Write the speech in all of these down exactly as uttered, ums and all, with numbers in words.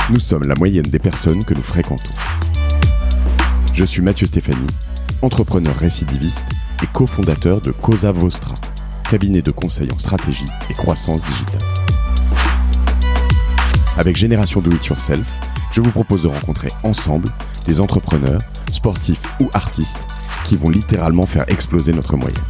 Nous sommes la moyenne des personnes que nous fréquentons. Je suis Mathieu Stéphanie, entrepreneur récidiviste et cofondateur de Cosa Vostra, cabinet de conseil en stratégie et croissance digitale. Avec Génération Do It Yourself, je vous propose de rencontrer ensemble des entrepreneurs, sportifs ou artistes qui vont littéralement faire exploser notre moyenne.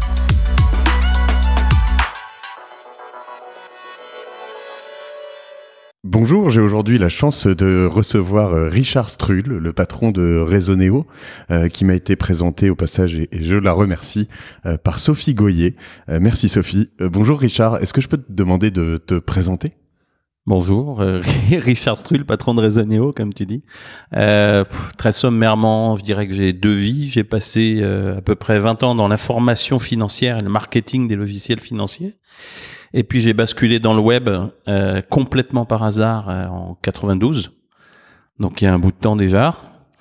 Bonjour, j'ai aujourd'hui la chance de recevoir Richard Struhl, le patron de Rezoneo, euh, qui m'a été présenté au passage et, et je la remercie euh, par Sophie Goyer. Euh, merci Sophie. Euh, bonjour Richard, est-ce que je peux te demander de te présenter ? Bonjour, euh, Richard Struhl, patron de Rezoneo, comme tu dis. Euh, pff, très sommairement, je dirais que j'ai deux vies. J'ai passé euh, à peu près vingt ans dans l'information financière et le marketing des logiciels financiers. Et puis j'ai basculé dans le web euh, complètement par hasard euh, en quatre-vingt-douze, donc il y a un bout de temps déjà.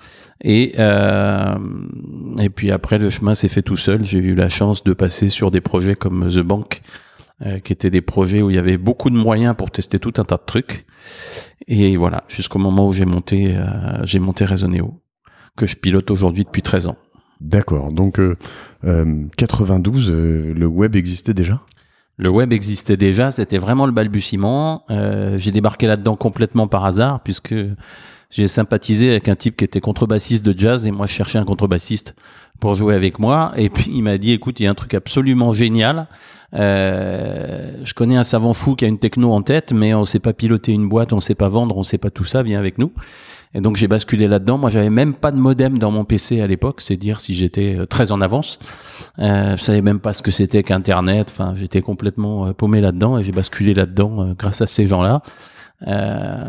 Et euh, et puis après le chemin s'est fait tout seul. J'ai eu la chance de passer sur des projets comme The Bank, euh, qui étaient des projets où il y avait beaucoup de moyens pour tester tout un tas de trucs. Et voilà, jusqu'au moment où j'ai monté euh, j'ai monté Rezoneo, que je pilote aujourd'hui depuis treize ans. D'accord, donc euh, euh, quatre-vingt-douze, euh, le web existait déjà ? Le web existait déjà, c'était vraiment le balbutiement. Euh, j'ai débarqué là-dedans complètement par hasard, puisque j'ai sympathisé avec un type qui était contrebassiste de jazz, et moi je cherchais un contrebassiste pour jouer avec moi. Et puis il m'a dit, écoute, il y a un truc absolument génial. Euh, je connais un savant fou qui a une techno en tête, mais on sait pas piloter une boîte, on sait pas vendre, on sait pas tout ça, viens avec nous. Et donc j'ai basculé là-dedans. Moi, j'avais même pas de modem dans mon P C à l'époque, c'est dire si j'étais très en avance. Euh, je savais même pas ce que c'était qu'Internet. Enfin, j'étais complètement euh, paumé là-dedans et j'ai basculé là-dedans euh, grâce à ces gens-là. Euh,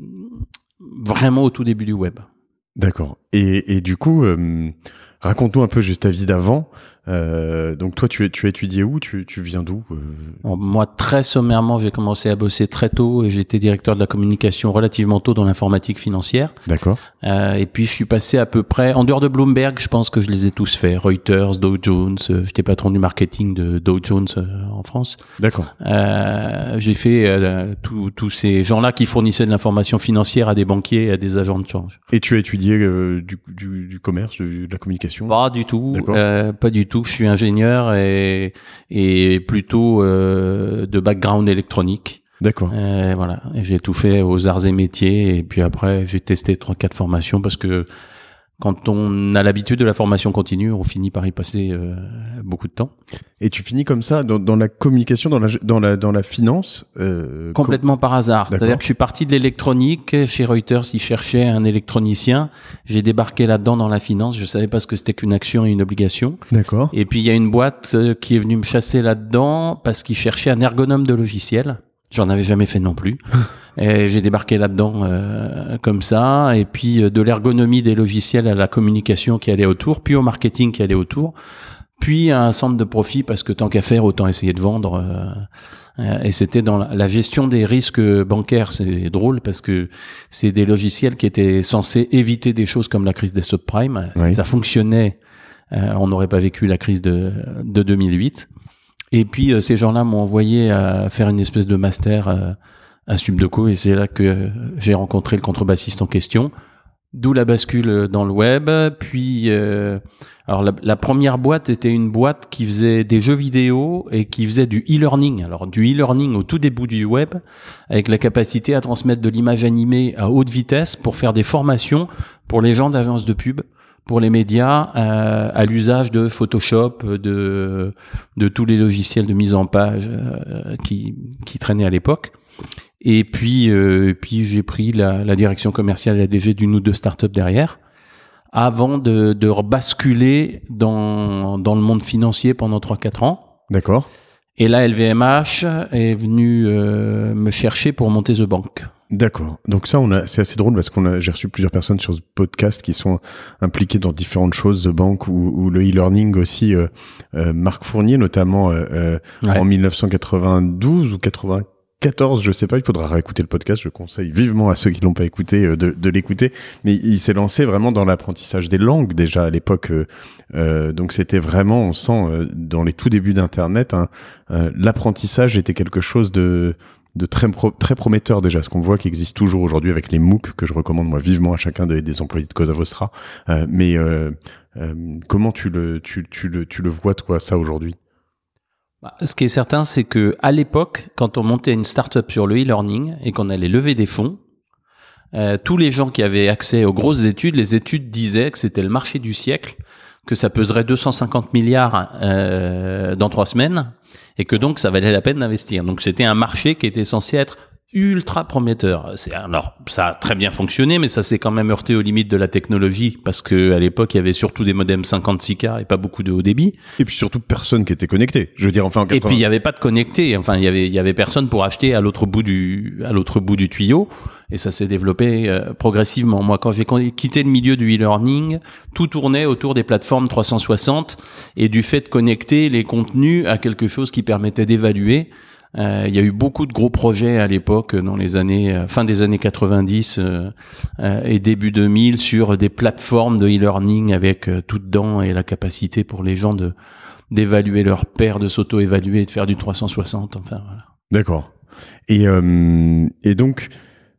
vraiment au tout début du web. D'accord. Et, et du coup, euh, raconte-nous un peu juste ta vie d'avant. Euh, donc toi, tu, tu as étudié où ? Tu, tu viens d'où ? euh... Alors, moi, très sommairement, j'ai commencé à bosser très tôt et j'étais directeur de la communication relativement tôt dans l'informatique financière. D'accord. Euh, et puis, je suis passé à peu près, en dehors de Bloomberg, je pense que je les ai tous faits. Reuters, Dow Jones, euh, j'étais patron du marketing de Dow Jones euh, en France. D'accord. Euh, j'ai fait euh, tous ces gens-là qui fournissaient de l'information financière à des banquiers et à des agents de change. Et tu as étudié euh, du, du, du commerce, du, de la communication ? Pas du tout, euh, pas du tout. Je suis ingénieur et, et plutôt euh, de background électronique. D'accord. Et voilà, et j'ai tout fait aux arts et métiers et puis après j'ai testé trois quatre formations parce que quand on a l'habitude de la formation continue, on finit par y passer euh, beaucoup de temps. Et tu finis comme ça dans, dans la communication, dans la dans la dans la finance euh, Complètement com- par hasard. D'accord. C'est-à-dire que je suis parti de l'électronique. Chez Reuters, ils cherchaient un électronicien. J'ai débarqué là-dedans dans la finance. Je savais pas ce que c'était qu'une action et une obligation. D'accord. Et puis il y a une boîte qui est venue me chasser là-dedans parce qu'ils cherchaient un ergonome de logiciel. J'en avais jamais fait non plus. Et j'ai débarqué là-dedans euh, comme ça. Et puis euh, de l'ergonomie des logiciels à la communication qui allait autour, puis au marketing qui allait autour, puis à un centre de profit parce que tant qu'à faire, autant essayer de vendre. Euh, euh, et c'était dans la, la gestion des risques bancaires. C'est drôle parce que c'est des logiciels qui étaient censés éviter des choses comme la crise des subprimes. Oui. Si ça fonctionnait, euh, on n'aurait pas vécu la crise de, de deux mille huit. Et puis euh, ces gens-là m'ont envoyé à faire une espèce de master euh, à Subdeco et c'est là que j'ai rencontré le contrebassiste en question. D'où la bascule dans le web. Puis, euh, alors la, la première boîte était une boîte qui faisait des jeux vidéo et qui faisait du e-learning. Alors du e-learning au tout début du web, avec la capacité à transmettre de l'image animée à haute vitesse pour faire des formations pour les gens d'agences de pub, pour les médias, euh, à l'usage de Photoshop, de de tous les logiciels de mise en page euh, qui qui traînaient à l'époque. Et puis, euh, et puis j'ai pris la, la direction commerciale et la D G d'une ou deux startups derrière, avant de, de rebasculer dans dans le monde financier pendant trois quatre ans. D'accord. Et là, L V M H est venu euh, me chercher pour monter The Bank. D'accord. Donc ça, on a, c'est assez drôle parce qu'on a, j'ai reçu plusieurs personnes sur ce podcast qui sont impliquées dans différentes choses, The Bank ou, ou le e-learning aussi. Euh, euh, Marc Fournier, notamment euh, ouais. en dix-neuf cent quatre-vingt-douze ou quatre-vingt-quatorze, je sais pas. Il faudra réécouter le podcast. Je conseille vivement à ceux qui l'ont pas écouté euh, de, de l'écouter. Mais il s'est lancé vraiment dans l'apprentissage des langues déjà à l'époque. Euh, euh, donc c'était vraiment, on sent euh, dans les tout débuts d'Internet, hein, euh, l'apprentissage était quelque chose de de très, pro, très prometteur déjà, ce qu'on voit qui existe toujours aujourd'hui avec les MOOC, que je recommande moi vivement à chacun des, des employés de Cosa Vostra. Euh, mais euh, euh, comment tu le, tu, tu, le, tu le vois, toi, ça aujourd'hui? Ce qui est certain, c'est que à l'époque, quand on montait une start-up sur le e-learning et qu'on allait lever des fonds, euh, tous les gens qui avaient accès aux grosses études, les études disaient que c'était le marché du siècle, que ça peserait deux cent cinquante milliards euh, dans trois semaines et que donc ça valait la peine d'investir. Donc c'était un marché qui était censé être ultra prometteur. C'est, alors, ça a très bien fonctionné, mais ça s'est quand même heurté aux limites de la technologie parce que à l'époque, il y avait surtout des modems cinquante-six K et pas beaucoup de haut débit. Et puis surtout personne qui était connecté. Je veux dire, enfin, en quatre-vingts... Et puis il y avait pas de connecté. Enfin, il y avait, il y avait personne pour acheter à l'autre bout du, à l'autre bout du tuyau. Et ça s'est développé euh, progressivement. Moi, quand j'ai quitté le milieu du e-learning, tout tournait autour des plateformes trois cent soixante et du fait de connecter les contenus à quelque chose qui permettait d'évaluer. Euh, il y a eu beaucoup de gros projets à l'époque, dans les années euh, fin des années quatre-vingt-dix euh, euh, et début deux mille, sur des plateformes de e-learning avec euh, tout dedans et la capacité pour les gens de d'évaluer leur pairs, de s'auto-évaluer et de faire du trois cent soixante. Enfin voilà. D'accord. Et euh, et donc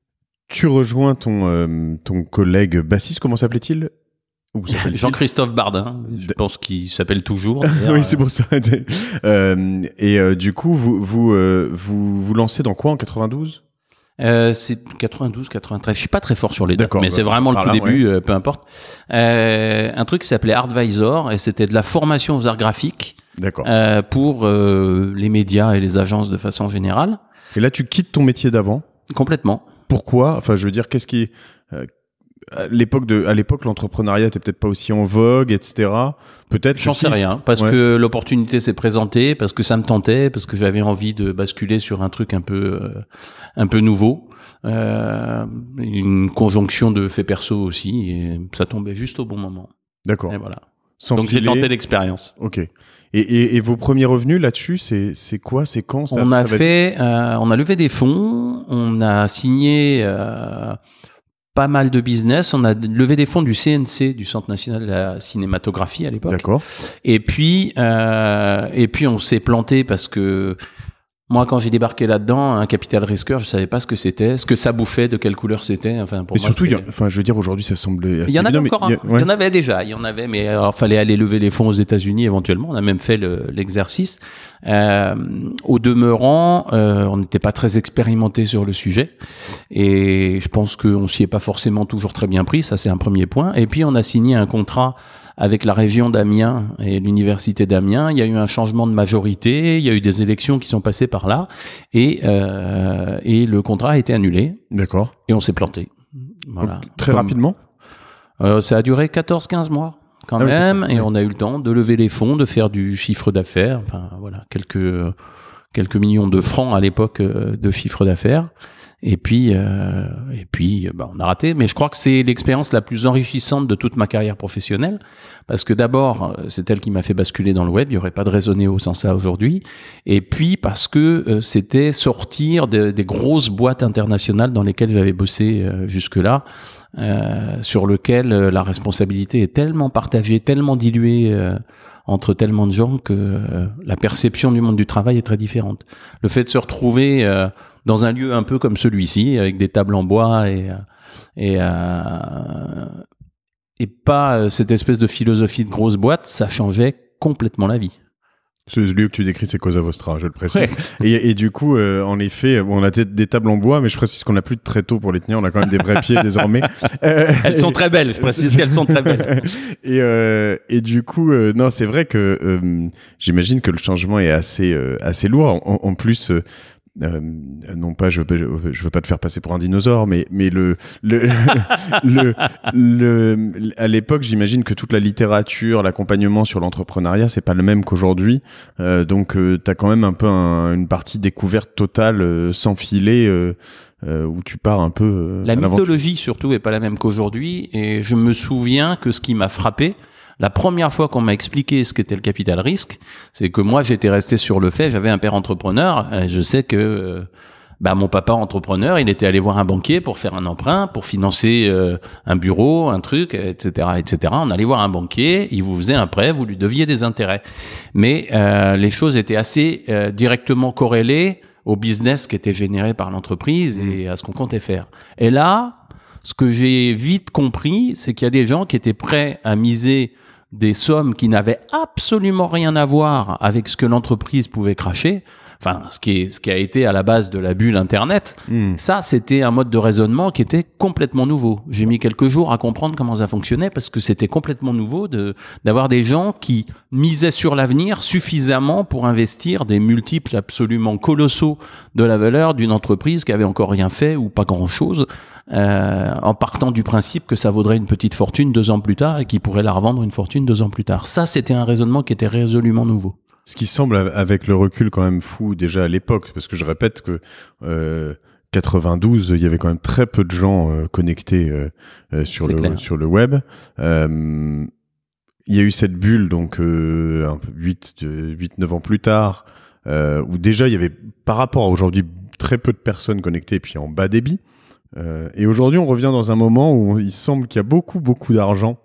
tu rejoins ton euh, ton collègue bassiste. Comment s'appelait-il? Jean-Christophe Bardin, je pense qu'il s'appelle toujours. Oui, c'est pour ça. euh, et euh, du coup, vous vous euh, vous vous lancez dans quoi en quatre-vingt-douze? Euh, c'est quatre-vingt-douze, quatre-vingt-treize. Je suis pas très fort sur les dates, mais bah, c'est vraiment le tout là, début, ouais. euh, peu importe. Euh, un truc qui s'appelait Artvisor et c'était de la formation aux arts graphiques. D'accord. Euh, pour euh, les médias et les agences de façon générale. Et là, tu quittes ton métier d'avant. Complètement. Pourquoi? Enfin, je veux dire, qu'est-ce qui euh, à l'époque de, à l'époque, l'entrepreneuriat était peut-être pas aussi en vogue, et cetera. Peut-être. J'en sais rien, parce ouais. que l'opportunité s'est présentée, parce que ça me tentait, parce que j'avais envie de basculer sur un truc un peu, euh, un peu nouveau. Euh, une conjonction de faits perso aussi, et ça tombait juste au bon moment. D'accord. Et voilà. Sans Donc filer. j'ai tenté l'expérience. Ok. Et, et, et vos premiers revenus là-dessus, c'est, c'est quoi? C'est quand? Ça, on a ça fait, euh, on a levé des fonds, on a signé. Euh, pas mal de business. On a levé des fonds du C N C, du Centre national de la cinématographie à l'époque. D'accord. Et puis, euh, et puis on s'est planté parce que moi, quand j'ai débarqué là-dedans, un capital risqueur, je savais pas ce que c'était, ce que ça bouffait, de quelle couleur c'était. Enfin, pour et moi, surtout, il y a, enfin, je veux dire, aujourd'hui, ça semblait. Il y en avait évident, encore. Mais, un, il, y a, ouais. il y en avait déjà. Il y en avait, mais alors fallait aller lever les fonds aux États-Unis éventuellement. On a même fait le, l'exercice. Euh, au demeurant, euh, on n'était pas très expérimenté sur le sujet, et je pense qu'on s'y est pas forcément toujours très bien pris. Ça, c'est un premier point. Et puis, on a signé un contrat avec la région d'Amiens et l'université d'Amiens. Il y a eu un changement de majorité, il y a eu des élections qui sont passées par là, et euh, et le contrat a été annulé. D'accord. Et on s'est planté. Voilà. Donc, très Comme, rapidement. Euh, ça a duré quatorze quinze mois quand ah même, oui, et oui. On a eu le temps de lever les fonds, de faire du chiffre d'affaires. Enfin voilà, quelques quelques millions de francs à l'époque de chiffre d'affaires. Et puis, euh, et puis, bah, on a raté. Mais je crois que c'est l'expérience la plus enrichissante de toute ma carrière professionnelle, parce que d'abord, c'est elle qui m'a fait basculer dans le web. Il n'y aurait pas de Raisonnéo sans ça aujourd'hui. Et puis parce que euh, c'était sortir de, des grosses boîtes internationales dans lesquelles j'avais bossé euh, jusque-là, euh, sur lequel euh, la responsabilité est tellement partagée, tellement diluée. Euh, entre tellement de gens que euh, la perception du monde du travail est très différente. Le fait de se retrouver euh, dans un lieu un peu comme celui-ci, avec des tables en bois et et euh, et pas cette espèce de philosophie de grosse boîte, ça changeait complètement la vie. Ce lieu que tu décris, c'est Cosa Vostra, je le précise. Ouais. Et, et du coup, euh, en effet, on a des tables en bois, mais je précise qu'on n'a plus de tréteaux pour les tenir. On a quand même des vrais pieds désormais. Euh, elles sont très belles. Je précise qu'elles sont très belles. Et, euh, et du coup, euh, non, c'est vrai que euh, j'imagine que le changement est assez euh, assez lourd. En, en plus. Euh, Euh, non pas je veux, je veux pas te faire passer pour un dinosaure, mais mais le le le, le, le à l'époque j'imagine que toute la littérature, l'accompagnement sur l'entrepreneuriat c'est pas le même qu'aujourd'hui, euh, donc euh, t'as quand même un peu un, une partie découverte totale euh, sans filet euh, euh, où tu pars un peu euh, la mythologie surtout est pas la même qu'aujourd'hui, et je me souviens que ce qui m'a frappé la première fois qu'on m'a expliqué ce qu'était le capital risque, c'est que moi j'étais resté sur le fait, j'avais un père entrepreneur, et je sais que euh, bah mon papa entrepreneur, il était allé voir un banquier pour faire un emprunt, pour financer euh, un bureau, un truc, et cetera, et cetera. On allait voir un banquier, il vous faisait un prêt, vous lui deviez des intérêts. Mais euh, les choses étaient assez euh, directement corrélées au business qui était généré par l'entreprise et à ce qu'on comptait faire. Et là, ce que j'ai vite compris, c'est qu'il y a des gens qui étaient prêts à miser des sommes qui n'avaient absolument rien à voir avec ce que l'entreprise pouvait cracher. Enfin, ce qui est, ce qui a été à la base de la bulle Internet, mmh. ça, c'était un mode de raisonnement qui était complètement nouveau. J'ai mis quelques jours à comprendre comment ça fonctionnait parce que c'était complètement nouveau de, d'avoir des gens qui misaient sur l'avenir suffisamment pour investir des multiples absolument colossaux de la valeur d'une entreprise qui avait encore rien fait ou pas grand chose, euh, en partant du principe que ça vaudrait une petite fortune deux ans plus tard et qu'ils pourraient la revendre une fortune deux ans plus tard. Ça, c'était un raisonnement qui était résolument nouveau. Ce qui semble, avec le recul, quand même fou déjà à l'époque, parce que je répète que euh, quatre-vingt-douze, il y avait quand même très peu de gens euh, connectés euh, euh, sur le clair. sur le web. Euh, il y a eu cette bulle, donc euh, huit neuf ans plus tard, euh, où déjà il y avait, par rapport à aujourd'hui, très peu de personnes connectées, et puis en bas débit. Euh, et aujourd'hui, on revient dans un moment où il semble qu'il y a beaucoup, beaucoup d'argent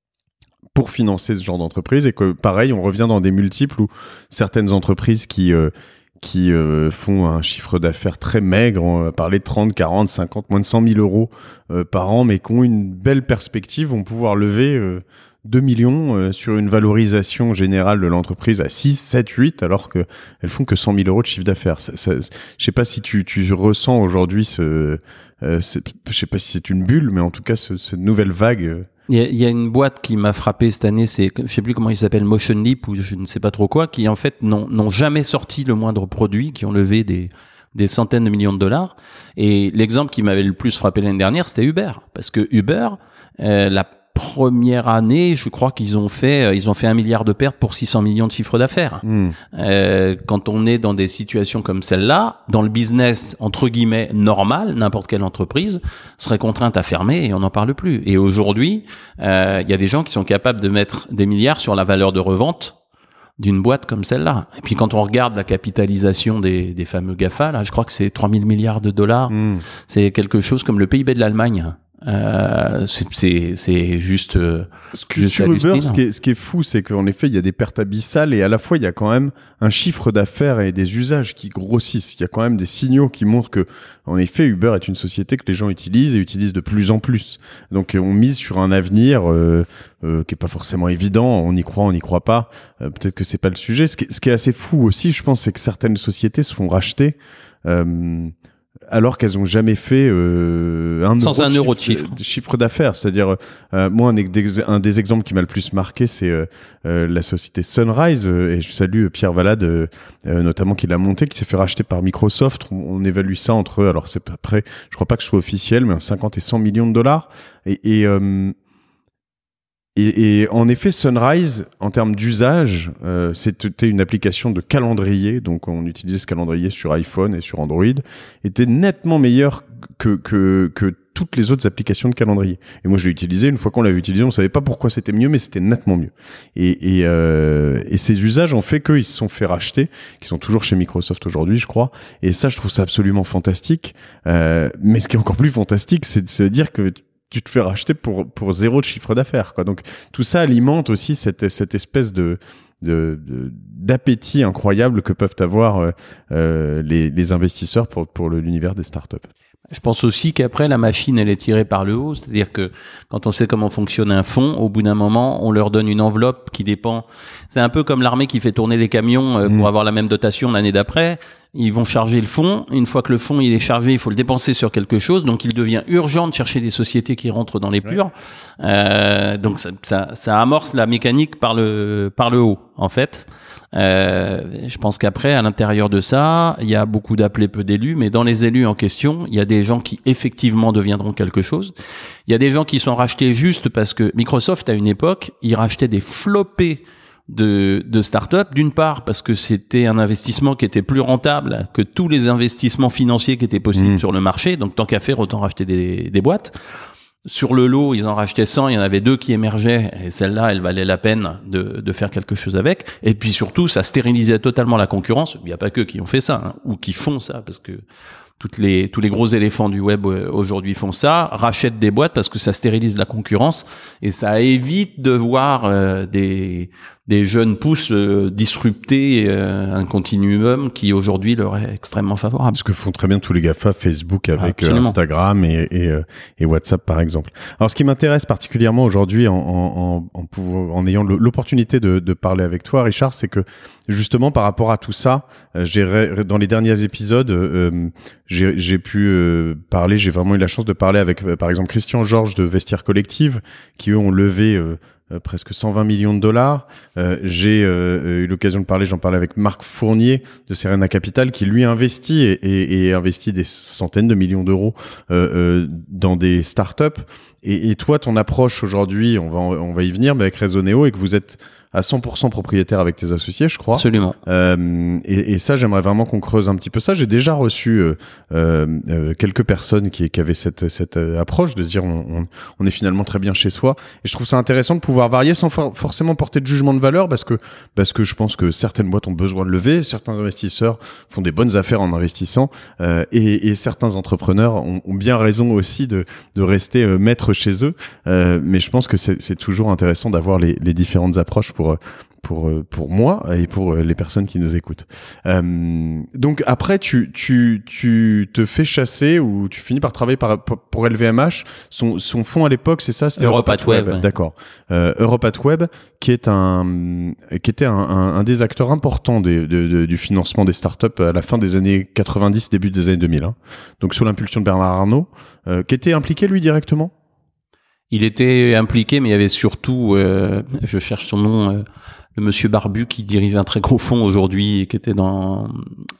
pour financer ce genre d'entreprise et que pareil, on revient dans des multiples où certaines entreprises qui euh, qui euh, font un chiffre d'affaires très maigre, on va parler de trente, quarante, cinquante, moins de cent mille euros euh, par an, mais qui ont une belle perspective, vont pouvoir lever euh, deux millions euh, sur une valorisation générale de l'entreprise à six, sept, huit, alors que elles font que cent mille euros de chiffre d'affaires. Ça, ça, je sais pas si tu, tu ressens aujourd'hui ce, euh, je sais pas si c'est une bulle, mais en tout cas ce, cette nouvelle vague. Euh, Il y, a, il y a une boîte qui m'a frappé cette année, c'est, je sais plus comment il s'appelle, Motion Leap ou je ne sais pas trop quoi, qui en fait n'ont, n'ont jamais sorti le moindre produit, qui ont levé des, des centaines de millions de dollars. Et l'exemple qui m'avait le plus frappé l'année dernière, c'était Uber, parce que Uber, euh, la première année, je crois qu'ils ont fait, ils ont fait un milliard de pertes pour six cents millions de chiffre d'affaires. Mmh. Euh, quand on est dans des situations comme celle-là, dans le business entre guillemets normal, n'importe quelle entreprise serait contrainte à fermer et on n'en parle plus. Et aujourd'hui, euh, il y a des gens qui sont capables de mettre des milliards sur la valeur de revente d'une boîte comme celle-là. Et puis quand on regarde la capitalisation des, des fameux GAFA, là, je crois que c'est trois mille milliards de dollars. Mmh. C'est quelque chose comme le P I B de l'Allemagne. Euh, c'est, c'est, c'est juste, euh, juste sur Uber, ce qui est, ce qui est fou, c'est qu'en effet, il y a des pertes abyssales et à la fois, il y a quand même un chiffre d'affaires et des usages qui grossissent. Il y a quand même des signaux qui montrent que, en effet, Uber est une société que les gens utilisent et utilisent de plus en plus. Donc, on mise sur un avenir euh, euh, qui est pas forcément évident. On y croit, on n'y croit pas. Euh, peut-être que c'est pas le sujet. Ce qui, ce qui est assez fou aussi, je pense, c'est que certaines sociétés se font racheter. Euh, alors qu'elles ont jamais fait euh, un sans euro un de euro chiffre, de chiffre, de chiffre d'affaires. C'est-à-dire, euh, moi, un, un des exemples qui m'a le plus marqué, c'est euh, euh, la société Sunrise, euh, et je salue Pierre Valade, euh, euh, notamment, qui l'a monté, qui s'est fait racheter par Microsoft. On, on évalue ça entre, alors c'est après, je crois pas que ce soit officiel, mais cinquante et cent millions de dollars. Et, et euh, Et, et en effet, Sunrise, en termes d'usage, euh, c'était une application de calendrier, donc on utilisait ce calendrier sur iPhone et sur Android, était nettement meilleur que que que toutes les autres applications de calendrier. Et moi, je l'ai utilisé. Une fois qu'on l'avait utilisé, on savait pas pourquoi c'était mieux, mais c'était nettement mieux. Et et, euh, et ces usages ont fait qu'ils se sont fait racheter, qui sont toujours chez Microsoft aujourd'hui, je crois. Et ça, je trouve ça absolument fantastique. Euh, mais ce qui est encore plus fantastique, c'est de se dire que tu te fais racheter pour pour zéro de chiffre d'affaires, quoi. Donc tout ça alimente aussi cette cette espèce de de, de d'appétit incroyable que peuvent avoir euh, euh, les les investisseurs pour pour le, l'univers des startups. Je pense aussi qu'après, la machine, elle est tirée par le haut. C'est-à-dire que quand on sait comment fonctionne un fonds, au bout d'un moment, on leur donne une enveloppe qui dépend. C'est un peu comme l'armée qui fait tourner les camions euh, pour mmh. avoir la même dotation l'année d'après. Ils vont charger le fonds. Une fois que le fonds il est chargé, il faut le dépenser sur quelque chose. Donc, il devient urgent de chercher des sociétés qui rentrent dans les purs. Ouais. Euh, donc, ça, ça, ça amorce la mécanique par le par le haut, en fait. Euh, je pense qu'après, à l'intérieur de ça, il y a beaucoup d'appelés, peu d'élus, mais dans les élus en question, il y a des gens qui effectivement deviendront quelque chose. Il y a des gens qui sont rachetés juste parce que Microsoft, à une époque, il rachetait des flopées de, de start-up, d'une part parce que c'était un investissement qui était plus rentable que tous les investissements financiers qui étaient possibles mmh. sur le marché, donc tant qu'à faire, autant racheter des, des boîtes. Sur le lot, ils en rachetaient cent, il y en avait deux qui émergeaient, et celle-là, elle valait la peine de, de faire quelque chose avec. Et puis surtout, ça stérilisait totalement la concurrence. Il n'y a pas que qui ont fait ça, hein, ou qui font ça, parce que toutes les, tous les gros éléphants du web aujourd'hui font ça, rachètent des boîtes parce que ça stérilise la concurrence, et ça évite de voir euh, des, des jeunes pousses euh, disrupter euh, un continuum qui aujourd'hui leur est extrêmement favorable. Ce que font très bien tous les GAFA, Facebook avec euh, Instagram et, et, euh, et WhatsApp par exemple. Alors ce qui m'intéresse particulièrement aujourd'hui en, en, en, en, en ayant l'opportunité de, de parler avec toi, Richard, c'est que justement par rapport à tout ça, euh, j'ai dans les derniers épisodes, euh, j'ai, j'ai pu euh, parler, j'ai vraiment eu la chance de parler avec euh, par exemple Christian Georges de Vestiaire Collective, qui eux ont levé euh, Euh, presque cent vingt millions de dollars. Euh, j'ai euh, eu l'occasion de parler, j'en parlais avec Marc Fournier de Serena Capital, qui lui investit et, et, et investit des centaines de millions d'euros euh, euh, dans des startups. Et, et toi, ton approche aujourd'hui, on va on va y venir, mais avec Raisonnéo, et que vous êtes à cent pour cent propriétaire avec tes associés, je crois. Absolument. Euh, et, et ça, j'aimerais vraiment qu'on creuse un petit peu ça. J'ai déjà reçu euh, euh, quelques personnes qui, qui avaient cette, cette approche de dire on, on, on est finalement très bien chez soi. Et je trouve ça intéressant de pouvoir varier sans for- forcément porter de jugement de valeur, parce que parce que je pense que certaines boîtes ont besoin de lever, certains investisseurs font des bonnes affaires en investissant, euh, et, et certains entrepreneurs ont, ont bien raison aussi de, de rester euh, maîtres chez eux. Euh, mais je pense que c'est, c'est toujours intéressant d'avoir les, les différentes approches pour pour pour moi et pour les personnes qui nous écoutent. Euh, donc après tu tu tu te fais chasser ou tu finis par travailler par, pour L V M H. Son son fonds à l'époque, c'est ça, c'était Europat Web. Web. D'accord. Euh, Europat Web, qui est un qui était un, un, un des acteurs importants des, de, de, du financement des startups à la fin des années quatre-vingt-dix, début des années deux mille. Hein. Donc sous l'impulsion de Bernard Arnault, euh, qui était impliqué lui directement. Il était impliqué, mais il y avait surtout, euh, je cherche son nom, euh, le monsieur Barbu qui dirige un très gros fonds aujourd'hui et qui était dans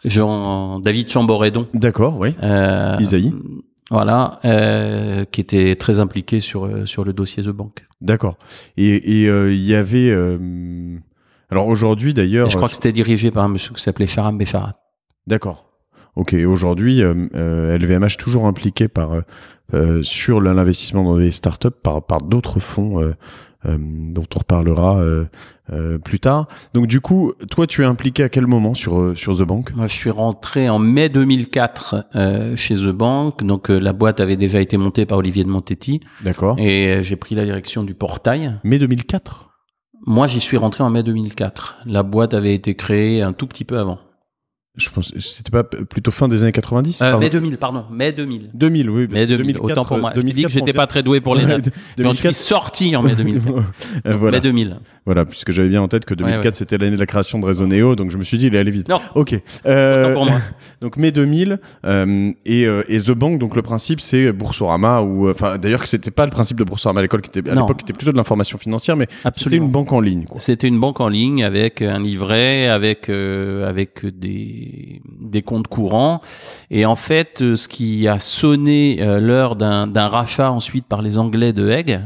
Jean David Chamboredon. D'accord, oui. Euh, Isaïe. Voilà, euh, qui était très impliqué sur sur le dossier The Bank. D'accord. Et et euh, il y avait, euh... alors aujourd'hui d'ailleurs, et je crois que c'était dirigé par un monsieur qui s'appelait Charam Bécharat. D'accord. Ok. Aujourd'hui, euh, euh, L V M H toujours impliqué par euh, euh, sur l'investissement dans des startups par par d'autres fonds euh, euh, dont on reparlera euh, euh, plus tard. Donc du coup, toi, tu es impliqué à quel moment sur euh, sur The Bank ? Moi, je suis rentré en mai deux mille quatre euh, chez The Bank. Donc euh, la boîte avait déjà été montée par Olivier de Montetti. D'accord. Et euh, j'ai pris la direction du portail. mai deux mille quatre ? Moi, j'y suis rentré en mai deux mille quatre. La boîte avait été créée un tout petit peu avant. Je pense, c'était pas plutôt fin des années quatre-vingt-dix? Euh, mai deux mille, pardon. mai deux mille. deux mille, oui. mai deux mille, deux mille quatre, autant pour moi. Je dis que j'étais pas très doué pour les dates. J'en suis sorti en mai deux mille. euh, voilà. mai deux mille. Voilà, puisque j'avais bien en tête que deux mille quatre, ouais, ouais. c'était l'année de la création de Raisonnéo, donc je me suis dit, il est allé vite. Non. Ok. Euh, autant pour moi. Donc mai deux mille, euh, et, euh, et The Bank, donc le principe, c'est Boursorama, ou, enfin, d'ailleurs, que c'était pas le principe de Boursorama à l'école, qui était, à non. l'époque, qui était plutôt de l'information financière, mais Absolument. C'était une banque en ligne, quoi. C'était une banque en ligne avec un livret, avec, euh, avec des, des comptes courants. Et en fait, ce qui a sonné euh, l'heure d'un, d'un rachat ensuite par les Anglais de Egg,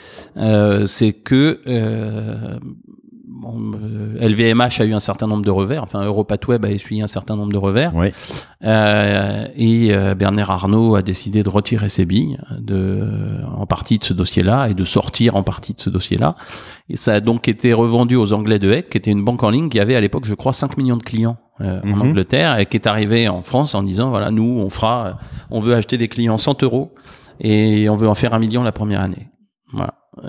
euh, c'est que euh, bon, euh, L V M H a eu un certain nombre de revers, enfin Europat Web a essuyé un certain nombre de revers, ouais. euh, et euh, Bernard Arnault a décidé de retirer ses billes de, en partie de ce dossier-là et de sortir en partie de ce dossier-là. Et ça a donc été revendu aux Anglais de Egg, qui était une banque en ligne qui avait à l'époque, je crois, cinq millions de clients. Euh, en mm-hmm. Angleterre, et qui est arrivé en France en disant voilà, nous on fera, euh, on veut acheter des clients cent euros et on veut en faire un million la première année. Voilà.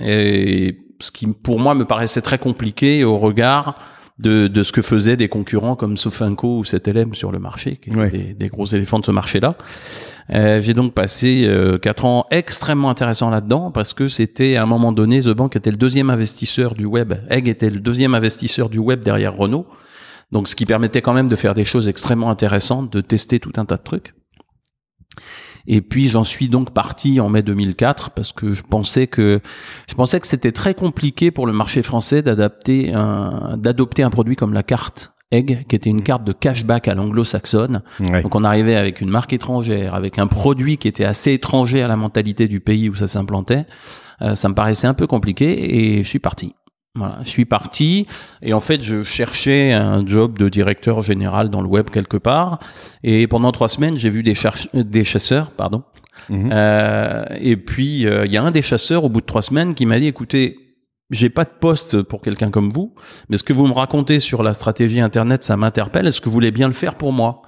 Et ce qui pour moi me paraissait très compliqué au regard de, de ce que faisaient des concurrents comme Sofinco ou sept L M sur le marché, qui étaient ouais. des, des gros éléphants de ce marché-là. Euh, j'ai donc passé euh, quatre ans extrêmement intéressants là-dedans, parce que c'était à un moment donné, The Bank était le deuxième investisseur du web, Egg était le deuxième investisseur du web derrière Renault. Donc, ce qui permettait quand même de faire des choses extrêmement intéressantes, de tester tout un tas de trucs. Et puis, j'en suis donc parti en mai deux mille quatre parce que je pensais que je pensais que c'était très compliqué pour le marché français d'adapter un, d'adopter un produit comme la carte Egg, qui était une carte de cashback à l'anglo-saxonne. Ouais. Donc, on arrivait avec une marque étrangère, avec un produit qui était assez étranger à la mentalité du pays où ça s'implantait. Euh, ça me paraissait un peu compliqué et je suis parti. Voilà, je suis parti et en fait je cherchais un job de directeur général dans le web quelque part, et pendant trois semaines j'ai vu des, cherche- des chasseurs, pardon. Mmh. Euh, et puis il euh, y a un des chasseurs au bout de trois semaines qui m'a dit écoutez, j'ai pas de poste pour quelqu'un comme vous, mais ce que vous me racontez sur la stratégie internet ça m'interpelle. Est-ce que vous voulez bien le faire pour moi?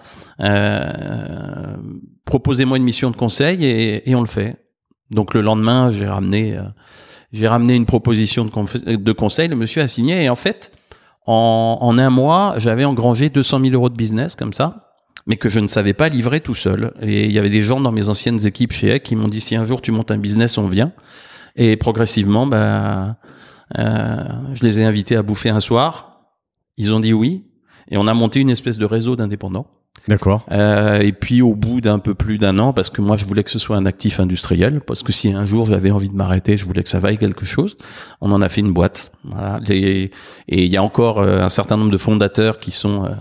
euh, Proposez-moi une mission de conseil et, et on le fait. Donc le lendemain j'ai ramené euh, J'ai ramené une proposition de, conf- de conseil, le monsieur a signé, et en fait, en, en un mois, j'avais engrangé deux cent mille euros de business comme ça, mais que je ne savais pas livrer tout seul. Et il y avait des gens dans mes anciennes équipes chez Eck qui m'ont dit, si un jour tu montes un business, on vient. Et progressivement, bah, euh, je les ai invités à bouffer un soir. Ils ont dit oui. Et on a monté une espèce de réseau d'indépendants. D'accord. Euh, et puis au bout d'un peu plus d'un an, parce que moi je voulais que ce soit un actif industriel, parce que si un jour j'avais envie de m'arrêter, je voulais que ça vaille quelque chose, on en a fait une boîte. Voilà. Et il y a encore euh, un certain nombre de fondateurs qui sont euh,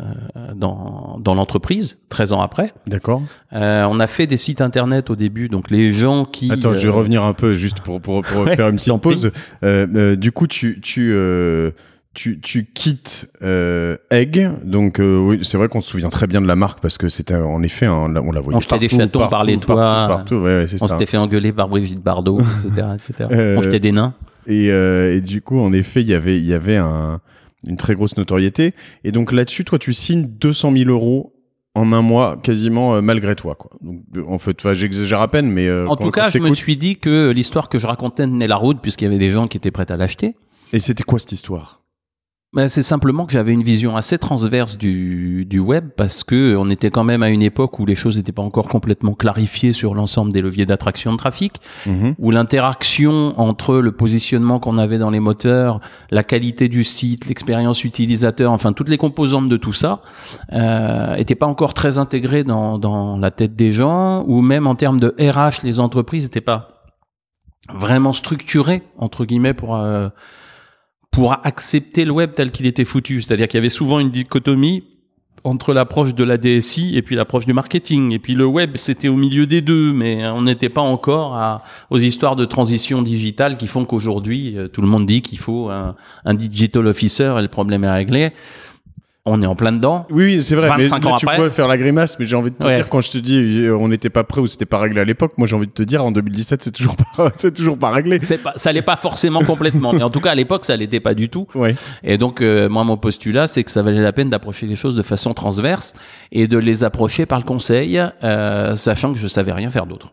dans dans l'entreprise, treize ans après. D'accord. Euh, on a fait des sites internet au début, donc les gens qui... Attends, euh... je vais revenir un peu juste pour, pour, pour ouais, faire une petite pause. Euh, euh, du coup, tu... tu euh... Tu, tu quittes euh, Egg, donc euh, oui, c'est vrai qu'on se souvient très bien de la marque parce que c'était en effet, hein, on la voyait on jetait partout, des chatons partout, par les partout, toits, partout, partout, ouais, ouais, c'est on ça. s'était fait engueuler par Brigitte Bardot, et cetera, et cetera. Euh, on jetait des nains. Et, euh, et du coup, en effet, il y avait, il y avait un, une très grosse notoriété. Et donc là-dessus, toi, tu signes deux cent mille euros en un mois, quasiment euh, malgré toi, quoi. Donc, en fait, enfin, j'exagère à peine, mais euh, en quand, tout cas, quand je, je me suis dit que l'histoire que je racontais tenait la route puisqu'il y avait des gens qui étaient prêts à l'acheter. Et c'était quoi cette histoire? Ben, c'est simplement que j'avais une vision assez transverse du, du web parce que on était quand même à une époque où les choses n'étaient pas encore complètement clarifiées sur l'ensemble des leviers d'attraction de trafic, mmh. où l'interaction entre le positionnement qu'on avait dans les moteurs, la qualité du site, l'expérience utilisateur, enfin toutes les composantes de tout ça, euh, étaient pas encore très intégrées dans, dans la tête des gens, ou même en termes de R H, les entreprises n'étaient pas vraiment structurées entre guillemets pour euh, pour accepter le web tel qu'il était foutu. C'est-à-dire qu'il y avait souvent une dichotomie entre l'approche de la D S I et puis l'approche du marketing. Et puis le web, c'était au milieu des deux, mais on n'était pas encore à, aux histoires de transition digitale qui font qu'aujourd'hui, tout le monde dit qu'il faut un, un digital officer et le problème est réglé. On est en plein dedans. Oui, c'est vrai. Mais, mais tu après. pourrais faire la grimace, mais j'ai envie de te ouais. dire, quand je te dis on n'était pas prêt ou c'était pas réglé à l'époque, moi j'ai envie de te dire en deux mille dix-sept c'est toujours pas, c'est toujours pas réglé. C'est pas, ça l'est pas forcément complètement, mais en tout cas à l'époque ça l'était pas du tout. Ouais. Et donc euh, moi mon postulat c'est que ça valait la peine d'approcher les choses de façon transverse et de les approcher par le conseil, euh, sachant que je savais rien faire d'autre.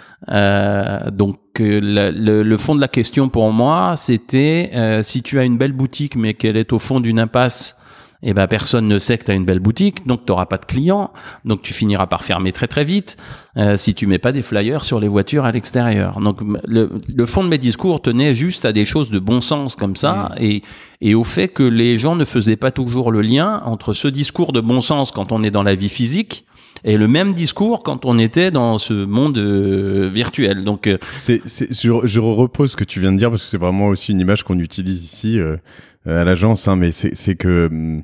Euh, donc euh, le, le, le fond de la question pour moi c'était euh, si tu as une belle boutique mais qu'elle est au fond d'une impasse, eh ben personne ne sait que tu as une belle boutique, donc tu n'auras pas de clients, donc tu finiras par fermer très très vite euh, si tu mets pas des flyers sur les voitures à l'extérieur. Donc le, le fond de mes discours tenait juste à des choses de bon sens comme ça, mmh. et, et au fait que les gens ne faisaient pas toujours le lien entre ce discours de bon sens quand on est dans la vie physique et le même discours quand on était dans ce monde euh, virtuel. Donc euh, c'est, c'est, je, je repose ce que tu viens de dire parce que c'est vraiment aussi une image qu'on utilise ici euh, à l'agence, hein, mais c'est, c'est que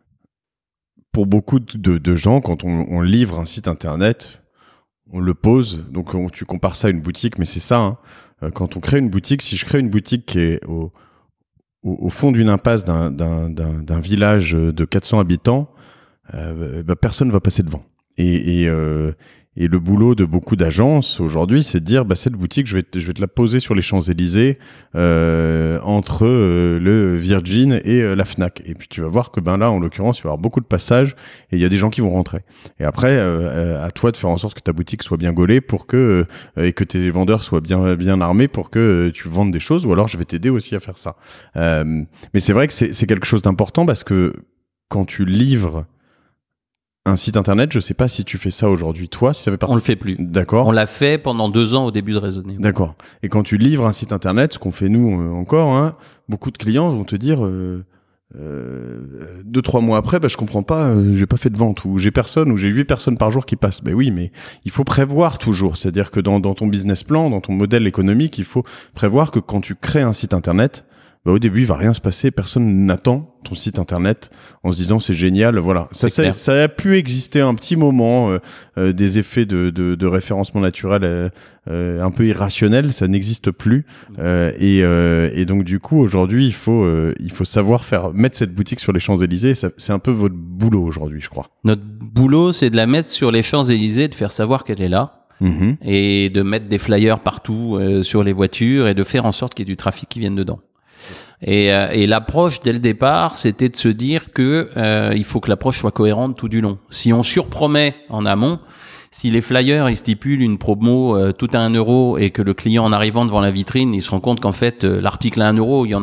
pour beaucoup de, de gens, quand on, on livre un site internet, on le pose, donc on, tu compares ça à une boutique, mais c'est ça, hein. Quand on crée une boutique, si je crée une boutique qui est au, au, au fond d'une impasse d'un, d'un, d'un, d'un village de quatre cents habitants, euh, bah, personne ne va passer devant. Et, et, euh, et le boulot de beaucoup d'agences aujourd'hui, c'est de dire bah, cette boutique, je vais, te, je vais te la poser sur les Champs-Élysées euh, entre euh, le Virgin et euh, la Fnac. Et puis tu vas voir que ben là, en l'occurrence, il va y avoir beaucoup de passages et il y a des gens qui vont rentrer. Et après, euh, à toi de faire en sorte que ta boutique soit bien gaulée pour que euh, et que tes vendeurs soient bien bien armés pour que euh, tu vendes des choses. Ou alors, je vais t'aider aussi à faire ça. Euh, mais c'est vrai que c'est, c'est quelque chose d'important parce que quand tu livres un site internet, je sais pas si tu fais ça aujourd'hui, toi, si ça fait partie... On le fait plus. D'accord. On l'a fait pendant deux ans au début de Raisonner. D'accord. Et quand tu livres un site internet, ce qu'on fait nous euh, encore, hein, beaucoup de clients vont te dire euh, euh, deux, trois mois après, bah, je comprends pas, euh, j'ai pas fait de vente, ou j'ai personne, ou j'ai huit personnes par jour qui passent. Ben oui, mais il faut prévoir toujours. C'est-à-dire que dans, dans ton business plan, dans ton modèle économique, il faut prévoir que quand tu crées un site internet, bah, au début, il va rien se passer. Personne n'attend ton site internet en se disant c'est génial. Voilà. Ça, ça, ça a pu exister un petit moment, euh, euh, des effets de, de, de référencement naturel euh, euh, un peu irrationnels. Ça n'existe plus. Euh, et, euh, et donc, du coup, aujourd'hui, il faut, euh, il faut savoir faire, mettre cette boutique sur les Champs-Élysées. Ça, c'est un peu votre boulot aujourd'hui, je crois. Notre boulot, c'est de la mettre sur les Champs-Élysées, de faire savoir qu'elle est là. Mmh. Et de mettre des flyers partout euh, sur les voitures et de faire en sorte qu'il y ait du trafic qui vienne dedans. Et, euh, et l'approche dès le départ, c'était de se dire que euh, il faut que l'approche soit cohérente tout du long. Si on surpromet en amont, si les flyers ils stipulent une promo euh, tout à un euro et que le client en arrivant devant la vitrine, il se rend compte qu'en fait euh, l'article à un euro, il y en a